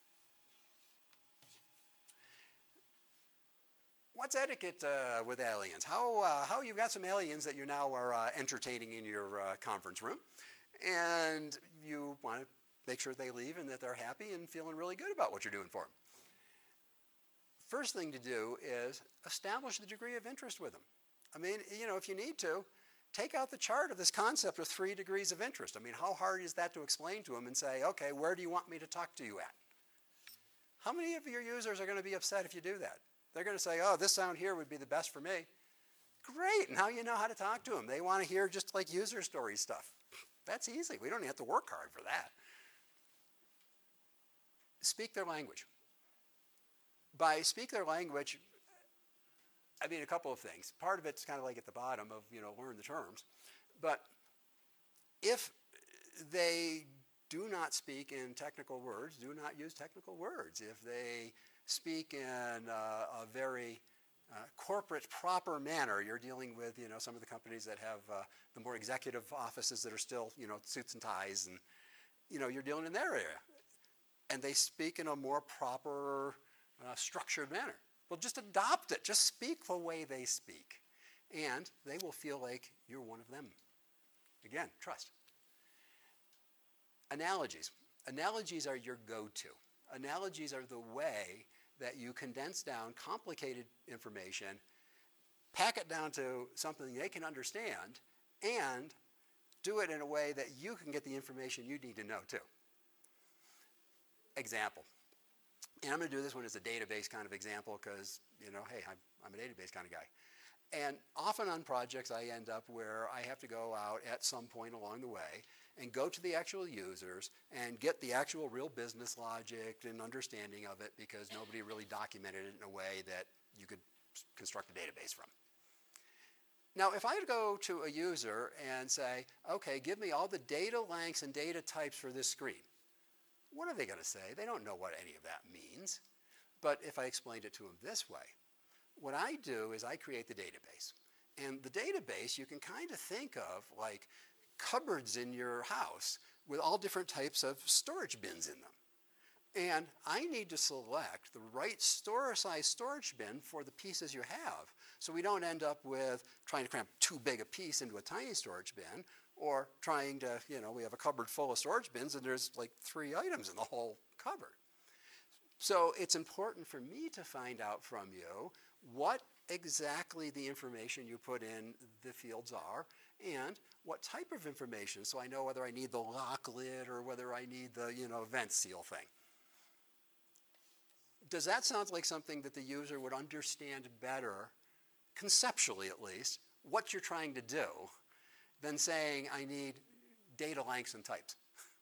S1: What's etiquette uh, with aliens? How, uh, how you've got some aliens that you now are uh, entertaining in your uh, conference room, and you want to make sure they leave and that they're happy and feeling really good about what you're doing for them. First thing to do is establish the degree of interest with them. I mean, you know, if you need to, take out the chart of this concept of three degrees of interest. I mean, how hard is that to explain to them and say, okay, where do you want me to talk to you at? How many of your users are going to be upset if you do that? They're going to say, oh, this sound here would be the best for me. Great, now you know how to talk to them. They want to hear just like user story stuff. That's easy. We don't even have to work hard for that. Speak their language. By speak their language, I mean a couple of things. Part of it's kind of like at the bottom of, you know, learn the terms. But if they do not speak in technical words, do not use technical words. If they speak in uh, a very uh, corporate proper manner, you're dealing with, you know, some of the companies that have uh, the more executive offices that are still, you know, suits and ties, and, you know, you're dealing in their area. And they speak in a more proper, uh, structured manner. Well, just adopt it. Just speak the way they speak. And they will feel like you're one of them. Again, trust. Analogies. Analogies are your go-to. Analogies are the way that you condense down complicated information pack it down to something they can understand, and do it in a way that you can get the information you need to know too. Example. And I'm going to do this one as a database kind of example because, you know, hey, I'm, I'm a database kind of guy. And often on projects I end up where I have to go out at some point along the way and go to the actual users and get the actual real business logic and understanding of it because nobody really documented it in a way that you could construct a database from. Now, if I go to a user and say, okay, give me all the data lengths and data types for this screen, what are they going to say? They don't know what any of that means. But if I explained it to them this way, what I do is I create the database. And the database you can kind of think of like cupboards in your house with all different types of storage bins in them. And I need to select the right store size storage bin for the pieces you have so we don't end up with trying to cram too big a piece into a tiny storage bin or trying to, you know, we have a cupboard full of storage bins and there's like three items in the whole cupboard. So it's important for me to find out from you what exactly the information you put in the fields are and what type of information so I know whether I need the lock lid or whether I need the, you know, vent seal thing. Does that sound like something that the user would understand better, conceptually at least, what you're trying to do than saying I need data lengths and types?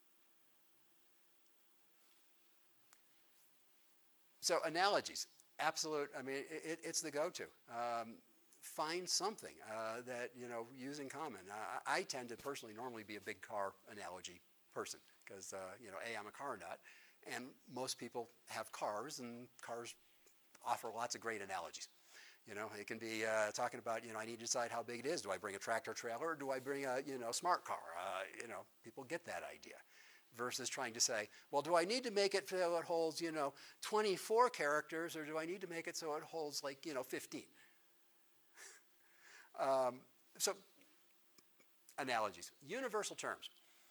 S1: So analogies, absolute, I mean, it, it's the go-to. Um, find something uh, that, you know, use in common. Uh, I tend to personally normally be a big car analogy person because, uh, you know, A, I'm a car nut, and most people have cars, and cars offer lots of great analogies. You know, it can be uh, talking about, you know, I need to decide how big it is. Do I bring a tractor trailer or do I bring a, you know, smart car? Uh, you know, people get that idea. Versus trying to say, well, do I need to make it so it holds, you know, twenty-four characters, or do I need to make it so it holds like, you know, fifteen? um, so, analogies. Universal terms.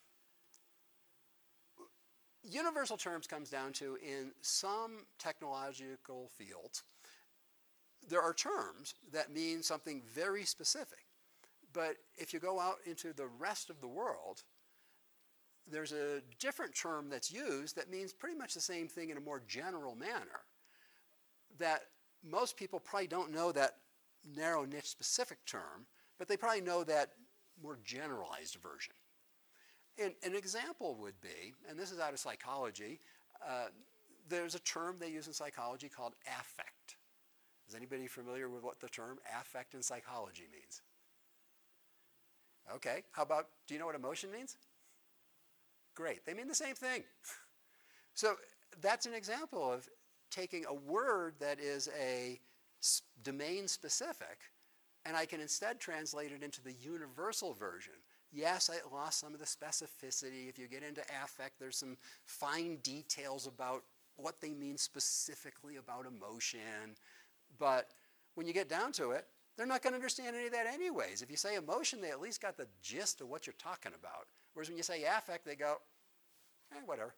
S1: Universal terms comes down to, in some technological fields, there are terms that mean something very specific. But if you go out into the rest of the world, there's a different term that's used that means pretty much the same thing in a more general manner that most people probably don't know that narrow niche specific term, but they probably know that more generalized version. And an example would be, and this is out of psychology, uh, there's a term they use in psychology called affect. Is anybody familiar with what the term affect in psychology means? Okay, how about, do you know what emotion means? Great, they mean the same thing. So that's an example of taking a word that is a domain specific, and I can instead translate it into the universal version. Yes, I lost some of the specificity. If you get into affect, there's some fine details about what they mean specifically about emotion. But when you get down to it, they're not going to understand any of that anyways. If you say emotion, they at least got the gist of what you're talking about. Whereas when you say affect, they go, eh, whatever.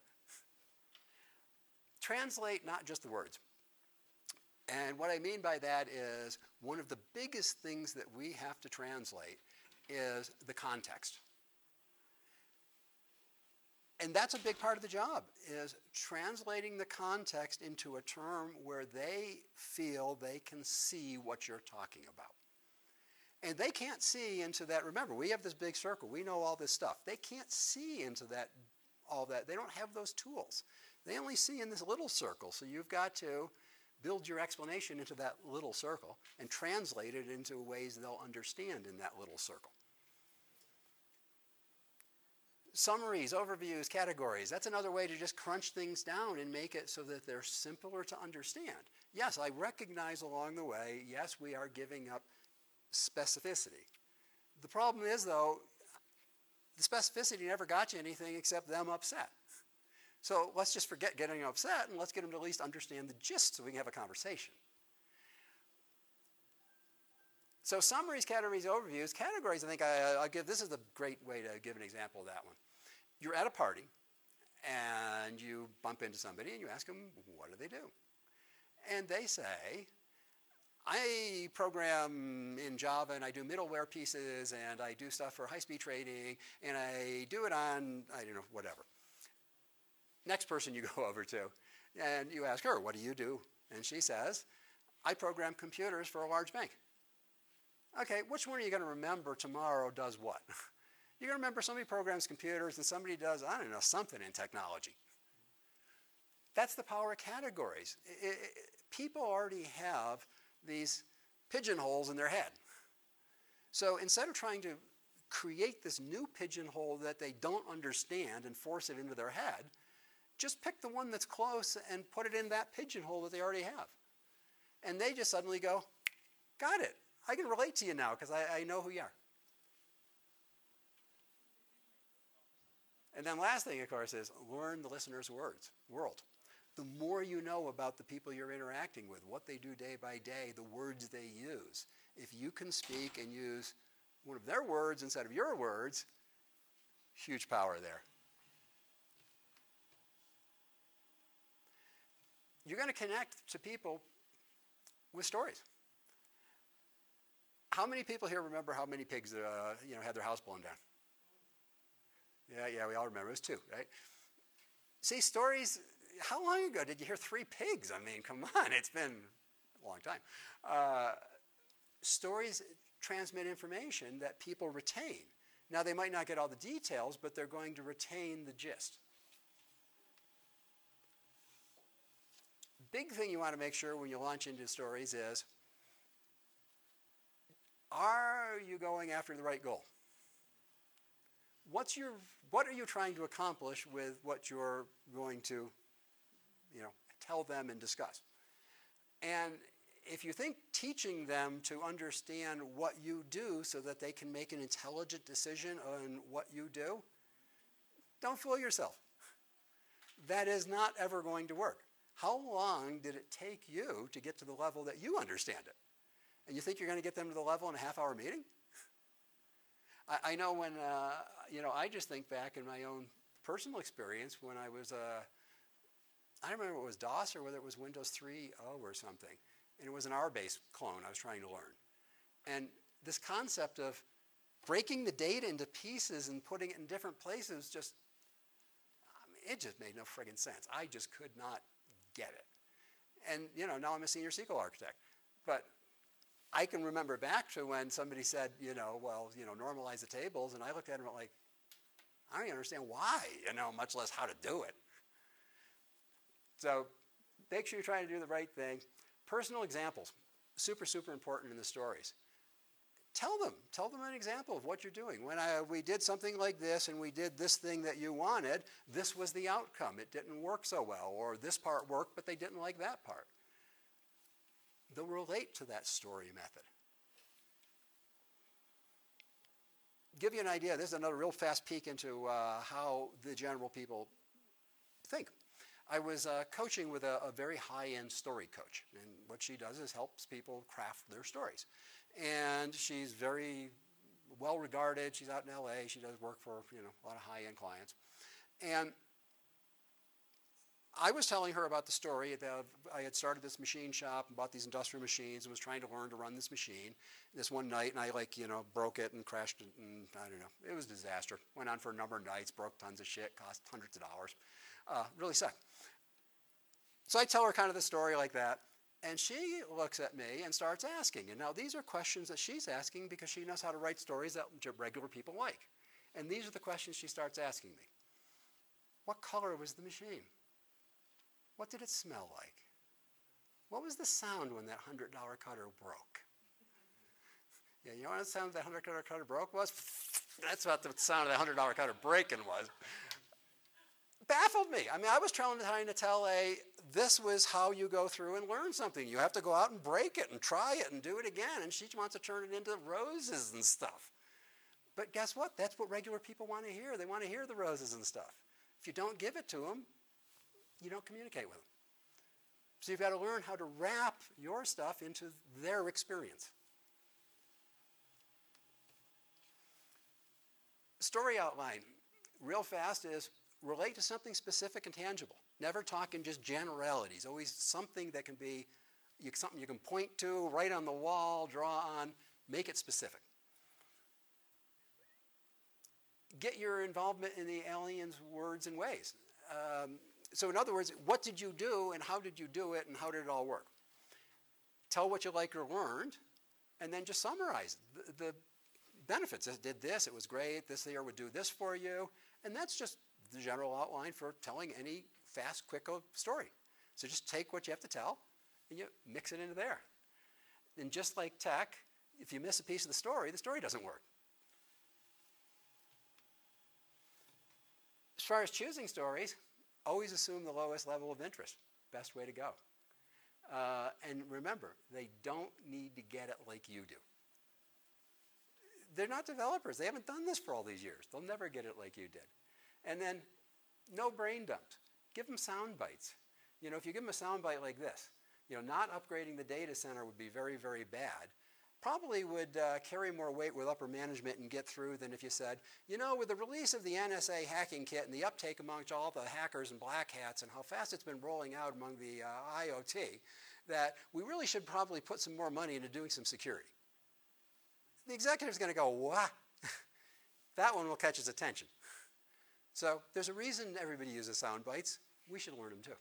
S1: Translate not just the words. And what I mean by that is one of the biggest things that we have to translate is the context. And that's a big part of the job, is translating the context into a term where they feel they can see what you're talking about. And they can't see into that. Remember, we have this big circle. We know all this stuff. They can't see into that, all that. They don't have those tools. They only see in this little circle. So you've got to build your explanation into that little circle and translate it into ways they'll understand in that little circle. Summaries, overviews, categories. That's another way to just crunch things down and make it so that they're simpler to understand. Yes, I recognize along the way, yes, we are giving up specificity. The problem is, though, the specificity never got you anything except them upset. So let's just forget getting them upset and let's get them to at least understand the gist so we can have a conversation. So summaries, categories, overviews. Categories, I think I, I'll give, this is a great way to give an example of that one. You're at a party and you bump into somebody and you ask them, what do they do? And they say, I program in Java and I do middleware pieces and I do stuff for high-speed trading and I do it on, I don't know, whatever. Next person you go over to and you ask her, what do you do? And she says, I program computers for a large bank. Okay, which one are you going to remember tomorrow does what? You're going to remember somebody programs computers and somebody does, I don't know, something in technology. That's the power of categories. It, it, people already have these pigeonholes in their head. So instead of trying to create this new pigeonhole that they don't understand and force it into their head, just pick the one that's close and put it in that pigeonhole that they already have. And they just suddenly go, got it. I can relate to you now because I, I know who you are. And then last thing, of course, is learn the listener's words, world. The more you know about the people you're interacting with, what they do day by day, the words they use. If you can speak and use one of their words instead of your words, huge power there. You're going to connect to people with stories. How many people here remember how many pigs uh, you know, had their house blown down? Yeah, yeah, we all remember. It was two, right? See, stories, how long ago did you hear three pigs? I mean, come on, it's been a long time. Uh, stories transmit information that people retain. Now, they might not get all the details, but they're going to retain the gist. Big thing you want to make sure when you launch into stories is, are you going after the right goal? What's your, what are you trying to accomplish with what you're going to, you know, tell them and discuss? And if you think teaching them to understand what you do so that they can make an intelligent decision on what you do, don't fool yourself. That is not ever going to work. How long did it take you to get to the level that you understand it? And you think you're going to get them to the level in a half-hour meeting? I, I know when, uh, you know, I just think back in my own personal experience when I was, uh, I don't remember if it was DOS or whether it was Windows three point oh or something. And it was an R-based clone I was trying to learn. And this concept of breaking the data into pieces and putting it in different places just, I mean, it just made no friggin' sense. I just could not get it. And, you know, now I'm a senior S Q L architect. But I can remember back to when somebody said, you know, well, you know, normalize the tables, and I looked at them like, I don't even understand why, you know, much less how to do it. So make sure you're trying to do the right thing. Personal examples, super, super important in the stories. Tell them, tell them an example of what you're doing. When I, we did something like this and we did this thing that you wanted, this was the outcome. It didn't work so well, or this part worked, but they didn't like that part. They'll relate to that story method. Give you an idea, this is another real fast peek into uh, how the general people think. I was uh, coaching with a, a very high-end story coach, and what she does is helps people craft their stories. And she's very well regarded. She's out in L A. She does work for, you know, a lot of high-end clients. And I was telling her about the story that I had started this machine shop and bought these industrial machines and was trying to learn to run this machine this one night, and I, like, you know, broke it and crashed it, and I don't know. It was a disaster. Went on for a number of nights, broke tons of shit, cost hundreds of dollars. Uh, really sucked. So I tell her kind of the story like that, and she looks at me and starts asking. And now these are questions that she's asking because she knows how to write stories that regular people like. And these are the questions she starts asking me. What color was the machine? What did it smell like? What was the sound when that one hundred dollar cutter broke? Yeah, you know what the sound that one hundred dollar cutter broke was? That's what the sound of that one hundred dollar cutter breaking was. Baffled me. I mean, I was trying to tell a, this was how you go through and learn something. You have to go out and break it and try it and do it again. And she wants to turn it into roses and stuff. But guess what? That's what regular people want to hear. They want to hear the roses and stuff. If you don't give it to them, you don't communicate with them. So you've got to learn how to wrap your stuff into their experience. Story outline, real fast, is relate to something specific and tangible. Never talk in just generalities. Always something that can be you, something you can point to, write on the wall, draw on, make it specific. Get your involvement in the aliens' words and ways. Um, so in other words, what did you do and how did you do it and how did it all work? Tell what you liked or learned, and then just summarize the, the benefits. It did this, it was great, this year would do this for you, and that's just the general outline for telling any fast, quick story. So just take what you have to tell and you mix it into there. And just like tech, if you miss a piece of the story, the story doesn't work. As far as choosing stories, always assume the lowest level of interest. Best way to go. Uh, and remember, they don't need to get it like you do. They're not developers. They haven't done this for all these years. They'll never get it like you did. And then, no brain dumps. Give them sound bites. You know, if you give them a sound bite like this, you know, not upgrading the data center would be very, very bad. Probably would uh, carry more weight with upper management and get through than if you said, you know, with the release of the N S A hacking kit and the uptake amongst all the hackers and black hats and how fast it's been rolling out among the uh, I O T, that we really should probably put some more money into doing some security. The executive's going to go, what? That one will catch his attention. So there's a reason everybody uses sound bites. We should learn them too.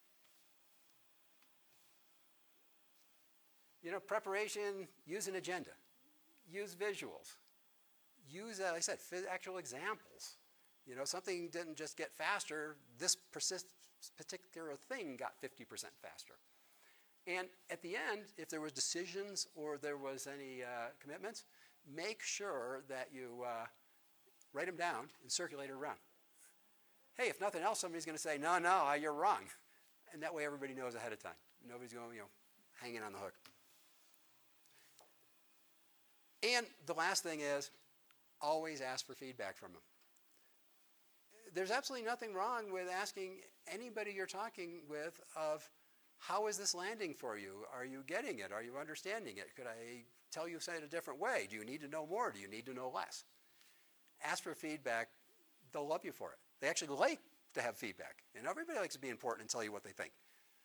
S1: You know, preparation, use an agenda. Use visuals. Use, as I said, actual examples. You know, something didn't just get faster. This persist, particular thing got fifty percent faster. And at the end, if there was decisions or there was any uh, commitments, make sure that you uh, write them down and circulate it around. Hey, if nothing else, somebody's going to say, no, no, you're wrong. And that way everybody knows ahead of time. Nobody's going, you know, hanging on the hook. And the last thing is, always ask for feedback from them. There's absolutely nothing wrong with asking anybody you're talking with of, how is this landing for you? Are you getting it? Are you understanding it? Could I tell you say it a different way? Do you need to know more? Do you need to know less? Ask for feedback. They'll love you for it. They actually like to have feedback. And everybody likes to be important and tell you what they think.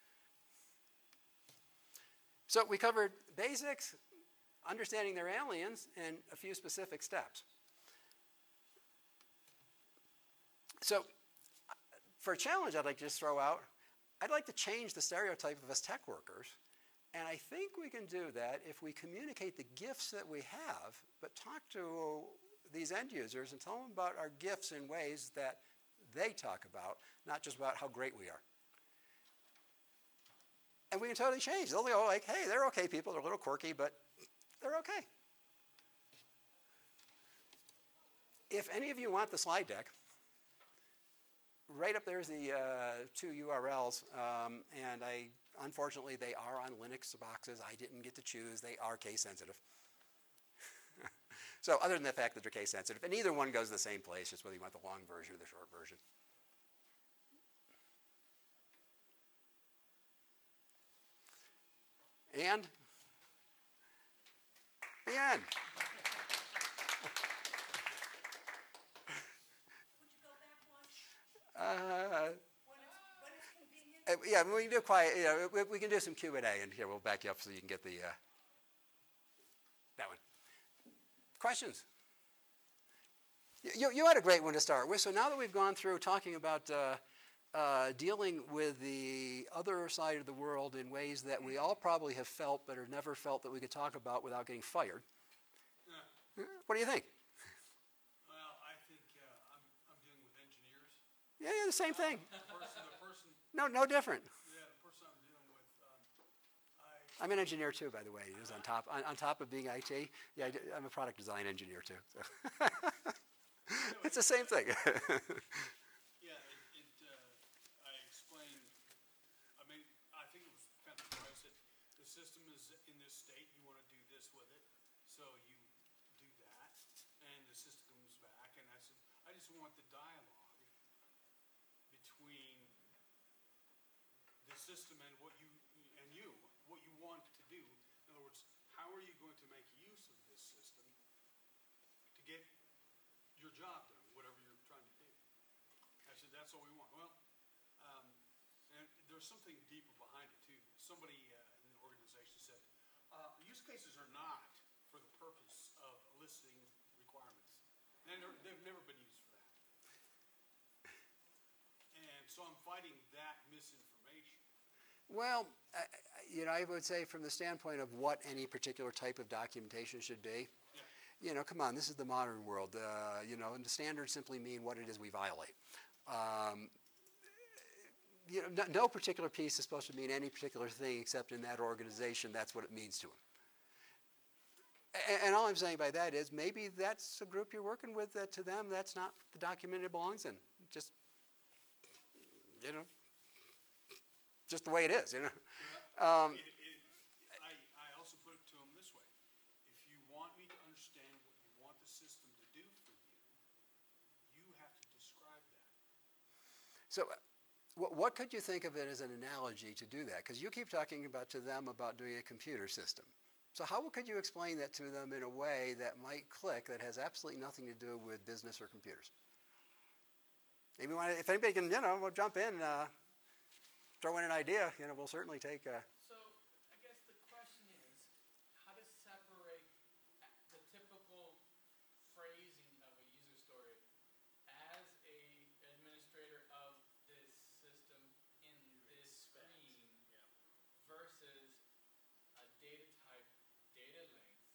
S1: So we covered basics, understanding their aliens, and a few specific steps. So for a challenge I'd like to just throw out, I'd like to change the stereotype of us tech workers, and I think we can do that if we communicate the gifts that we have, but talk to these end users and tell them about our gifts in ways that they talk about, not just about how great we are. And we can totally change. They'll go like, hey, they're okay people, they're a little quirky, but they're okay. If any of you want the slide deck, right up there's the uh, two U R Ls, um, and I, unfortunately, they are on Linux boxes. I didn't get to choose. They are case sensitive. So other than the fact that they're case sensitive, and either one goes to the same place, just whether you want the long version or the short version. And the end. Uh, uh, yeah, we can do quiet. You know, we, we can do some Q and A, and here we'll back you up so you can get the uh, that one. Questions? You, you had a great one to start with. So now that we've gone through talking about uh, uh, dealing with the other side of the world in ways that we all probably have felt, but have never felt that we could talk about without getting fired. Yeah. What do you think? Yeah, yeah, the same thing.
S2: The person, the person,
S1: no, no different.
S2: yeah, the person I'm dealing with, um, I,
S1: I'm an engineer too, by the way. It was on top, on, on top of being I T. Yeah, I, I'm a product design engineer too. So. It's the same thing.
S2: yeah, it, it uh, I explained, I mean, I think it was kind of what I said, the system is in this state, you want to do this with it, so you do that, and the system comes back, and I said, I just want the dialogue between the system and what you and you, what you want to do. In other words, how are you going to make use of this system to get your job done, whatever you're trying to do? I said, that's all we want. Well, um, and there's something deeper behind it too. Somebody uh, in the organization Uh, use cases are not for the purpose of eliciting requirements. And they're, they've never been used for that. And so I'm fighting that misinformation.
S1: Well, I- I- you know, I would say from the standpoint of what any particular type of documentation should be,
S2: Yeah.
S1: you know, come on, this is the modern world. Uh, you know, and the standards simply mean what it is we violate. Um, you know, no, no particular piece is supposed to mean any particular thing except in that organization, that's what it means to them. And, and all I'm saying by that is maybe that's a group you're working with that to them, that's not the document it belongs in. Just, you know, just the way it is, you know. Um,
S2: It, it, I, I also put it to them this way. If you want me to understand what you want the system to do for you, you have to describe that.
S1: So uh, what, what could you think of it as an analogy to do that? Because you keep talking about to them about doing a computer system. So how could you explain that to them in a way that might click that has absolutely nothing to do with business or computers? Maybe wanna, if anybody can, you know, we'll jump in, uh, throw in an idea, you know, we'll certainly take uh,
S3: So I guess the question is how to separate the typical phrasing of a user story as a administrator of this system in this screen versus a data type, data length.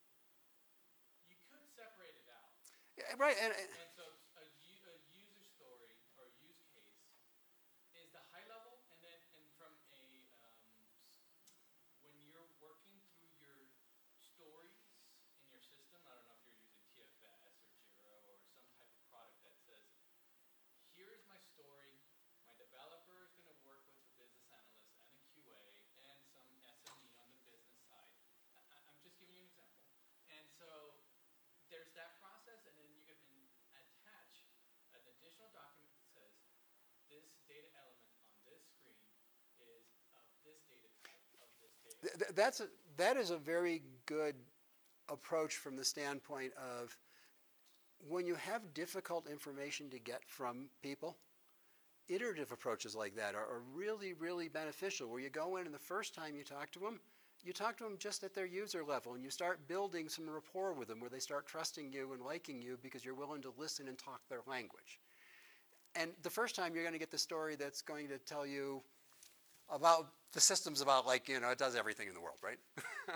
S3: You could separate it out.
S1: yeah, right, and, and
S3: And so a, u- a user story or a use case is the high level, and then and from a um, s- when you're working through your stories in your system, I don't know if you're using T F S or Jira or some type of product that says, here's my story. My developer is going to work with the business analyst and a Q A and some S M E on the business side. I, I- I'm just giving you an example. And so there's that process, and then you can attach an additional document that says this data element on this screen is of this data type of this data.
S1: th- th- that's a, that is a very good approach from the standpoint of when you have difficult information to get from people, iterative approaches like that are, are really, really beneficial, where you go in and the first time you talk to them, you talk to them just at their user level, and you start building some rapport with them where they start trusting you and liking you because you're willing to listen and talk their language. And the first time you're going to get the story that's going to tell you about the system's about, like, you know, it does everything in the world, right?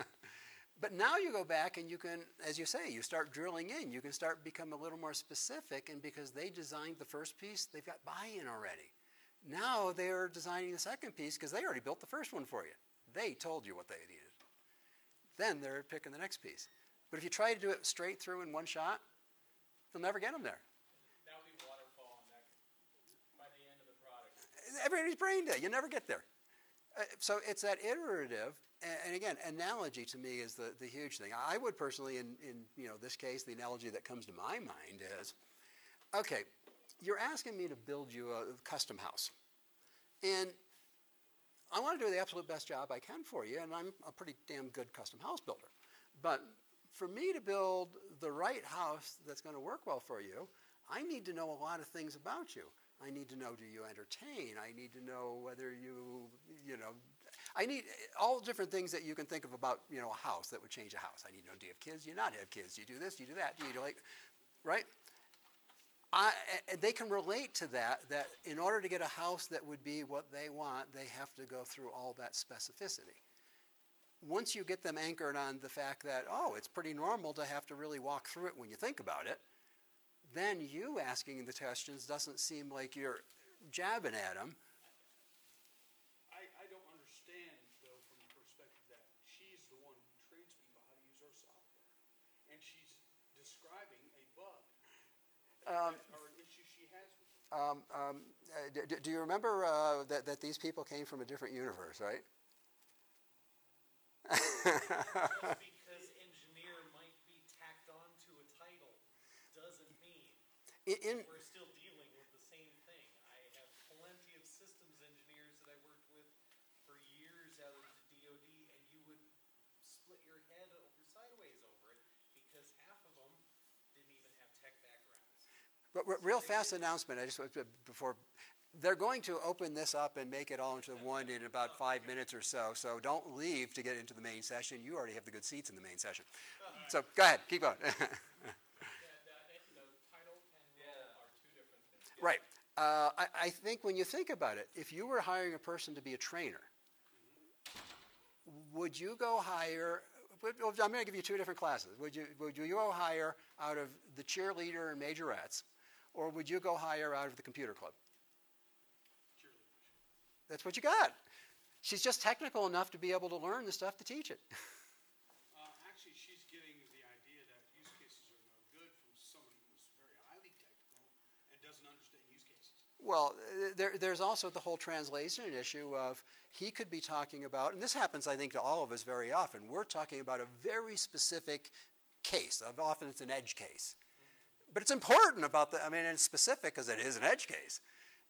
S1: But now you go back and you can, as you say, you start drilling in. You can start become a little more specific, and because they designed the first piece, they've got buy-in already. Now they're designing the second piece because they already built the first one for you. They told you what they needed. Then they're picking the next piece. But if you try to do it straight through in one shot, you'll never get them there.
S3: That would be waterfall, and that by the end of the product.
S1: Everybody's brain dead. You never get there. Uh, so it's that iterative, and, and again, analogy to me is the, the huge thing. I would personally, in, in you know this case, the analogy that comes to my mind is, okay, you're asking me to build you a custom house, and I want to do the absolute best job I can for you, and I'm a pretty damn good custom house builder. But for me to build the right house that's going to work well for you, I need to know a lot of things about you. I need to know, do you entertain? I need to know whether you, you know, I need all different things that you can think of about, you know, a house that would change a house. I need to know, do you have kids? Do you not have kids? Do you do this? Do you do that? Do you do like, right? I, and they can relate to that, that in order to get a house that would be what they want, they have to go through all that specificity. Once you get them anchored on the fact that, oh, it's pretty normal to have to really walk through it when you think about it, then you asking the questions doesn't seem like you're jabbing at them.
S2: I, I don't understand, though, from the perspective that she's the one who trains people how to use our software. And she's describing a bug
S1: Um,
S2: that, or an issue she has with it.
S1: Um, um, uh, d- do you remember uh, that, that these people came from a different universe, right?
S4: Just because engineer might be tacked on to a title doesn't mean
S1: In, in,
S4: we're still dealing with the same thing. I have plenty of systems engineers that I worked with for years out of the D O D, and you would split your head over sideways over it because half of them didn't even have tech backgrounds.
S1: but re- real fast announcement, I just want to- before, They're going to open this up and make it all into one in about five minutes or so, so don't leave to get into the main session. You already have the good seats in the main session. So go ahead, keep going.
S3: Yeah, the, the title and role are two different things.
S1: Right. Uh, I, I think when you think about it, if you were hiring a person to be a trainer, would you go hire, I'm going to give you two different classes. Would you, would you go hire out of the cheerleader and majorettes, or would you go hire out of the computer club? That's what you got. She's just technical enough to be able to learn the stuff to teach it.
S2: Uh, actually, she's getting the idea that use cases are no good from someone who's very highly technical and doesn't understand use cases.
S1: Well, there, there's also the whole translation issue of he could be talking about, and this happens, I think, to all of us very often. We're talking about a very specific case. Often it's an edge case. But it's important about the, I mean, it's specific because it is an edge case.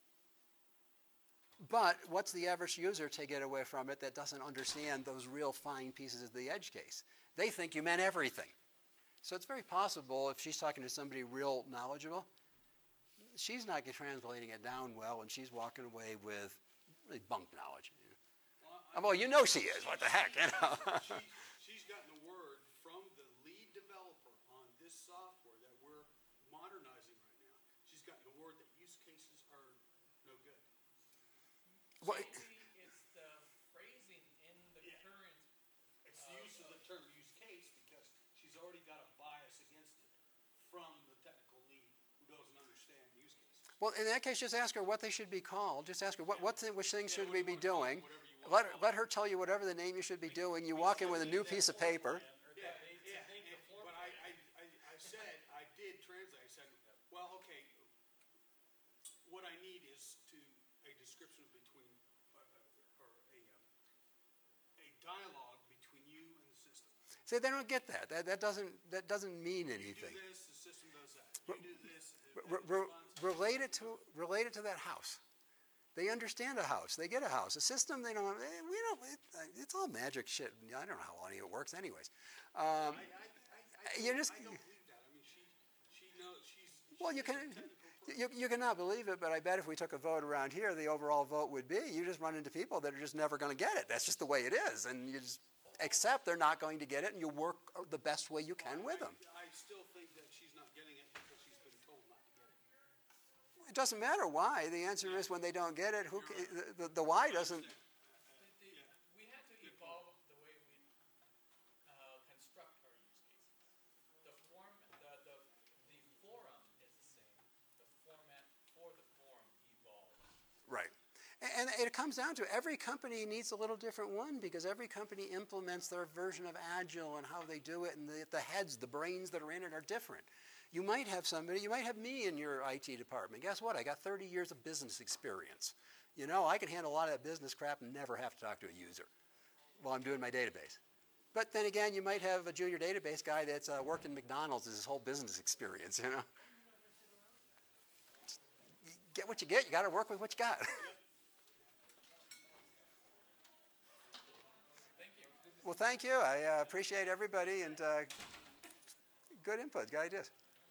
S1: But what's the average user to get away from it that doesn't understand those real fine pieces of the edge case? They think you meant everything. So it's very possible if she's talking to somebody real knowledgeable, she's not translating it down well, and she's walking away with really bunk knowledge.
S2: Well, I,
S1: Well, you know she is. What the heck, you know?
S2: she, she's gotten a word from the lead developer on this software that we're modernizing right now. She's gotten the word that use cases are no good.
S1: What-
S3: Maybe it's the phrasing in the
S2: Yeah.
S3: current.
S2: It's the use of the term use case because she's already got a bias against it from the technical lead who doesn't understand use cases.
S1: Well, in that case, just ask her what they should be called. Just ask her, what, what th- which things
S2: Yeah,
S1: should
S2: what
S1: we
S2: do you
S1: be
S2: wanna call it,
S1: doing?
S2: whatever you wanna
S1: Let, let her tell you whatever the name you should be doing. You walk in with a new piece of paper.
S2: Yeah, yeah, and- but I, I, I, I said, I did translate, I said, well, okay, what I need is to, a description between, uh, uh, or a, um, a dialogue between you and the system.
S1: See, they don't get that. That, that, doesn't, that doesn't mean
S2: You
S1: anything.
S2: do this, the system does that. You do this, the
S1: Re-
S2: the
S1: re-
S2: response.
S1: relate it to relate it to that house. They understand a house. They get a house. A system, they don't. eh, We don't. It, it's all magic shit. I don't know how any of it works, anyways. Um,
S2: I, I, I, I,
S1: you
S2: don't-
S1: just-
S2: I don't believe that. I mean, she, she knows, she's.
S1: well, you
S2: she's a
S1: can.
S2: technical person.
S1: You, you cannot believe it, but I bet if we took a vote around here, the overall vote would be you just run into people that are just never going to get it. That's just the way it is, and you just accept they're not going to get it, and you work the best way you can with them.
S2: I, I still think that she's not getting it because she's been told not to get it.
S1: It doesn't matter why. The answer is when they don't get it, who, ca- the, the, the why doesn't.
S3: The, the, we had to evolve the way we uh, construct our use cases. The form, the, the, the forum is the same. The format for the forum evolved.
S1: Right. And it comes down to every company needs a little different one because every company implements their version of Agile and how they do it, and the, the heads, the brains that are in it are different. You might have somebody, you might have me in your I T department. Guess what? I got thirty years of business experience. You know, I can handle a lot of that business crap and never have to talk to a user while I'm doing my database. But then again, you might have a junior database guy that's uh, worked in McDonald's his whole business experience, you know. Get what you get. You got to work with what you got.
S3: Thank you.
S1: Well, thank you. I uh, appreciate everybody and uh, good input, good ideas.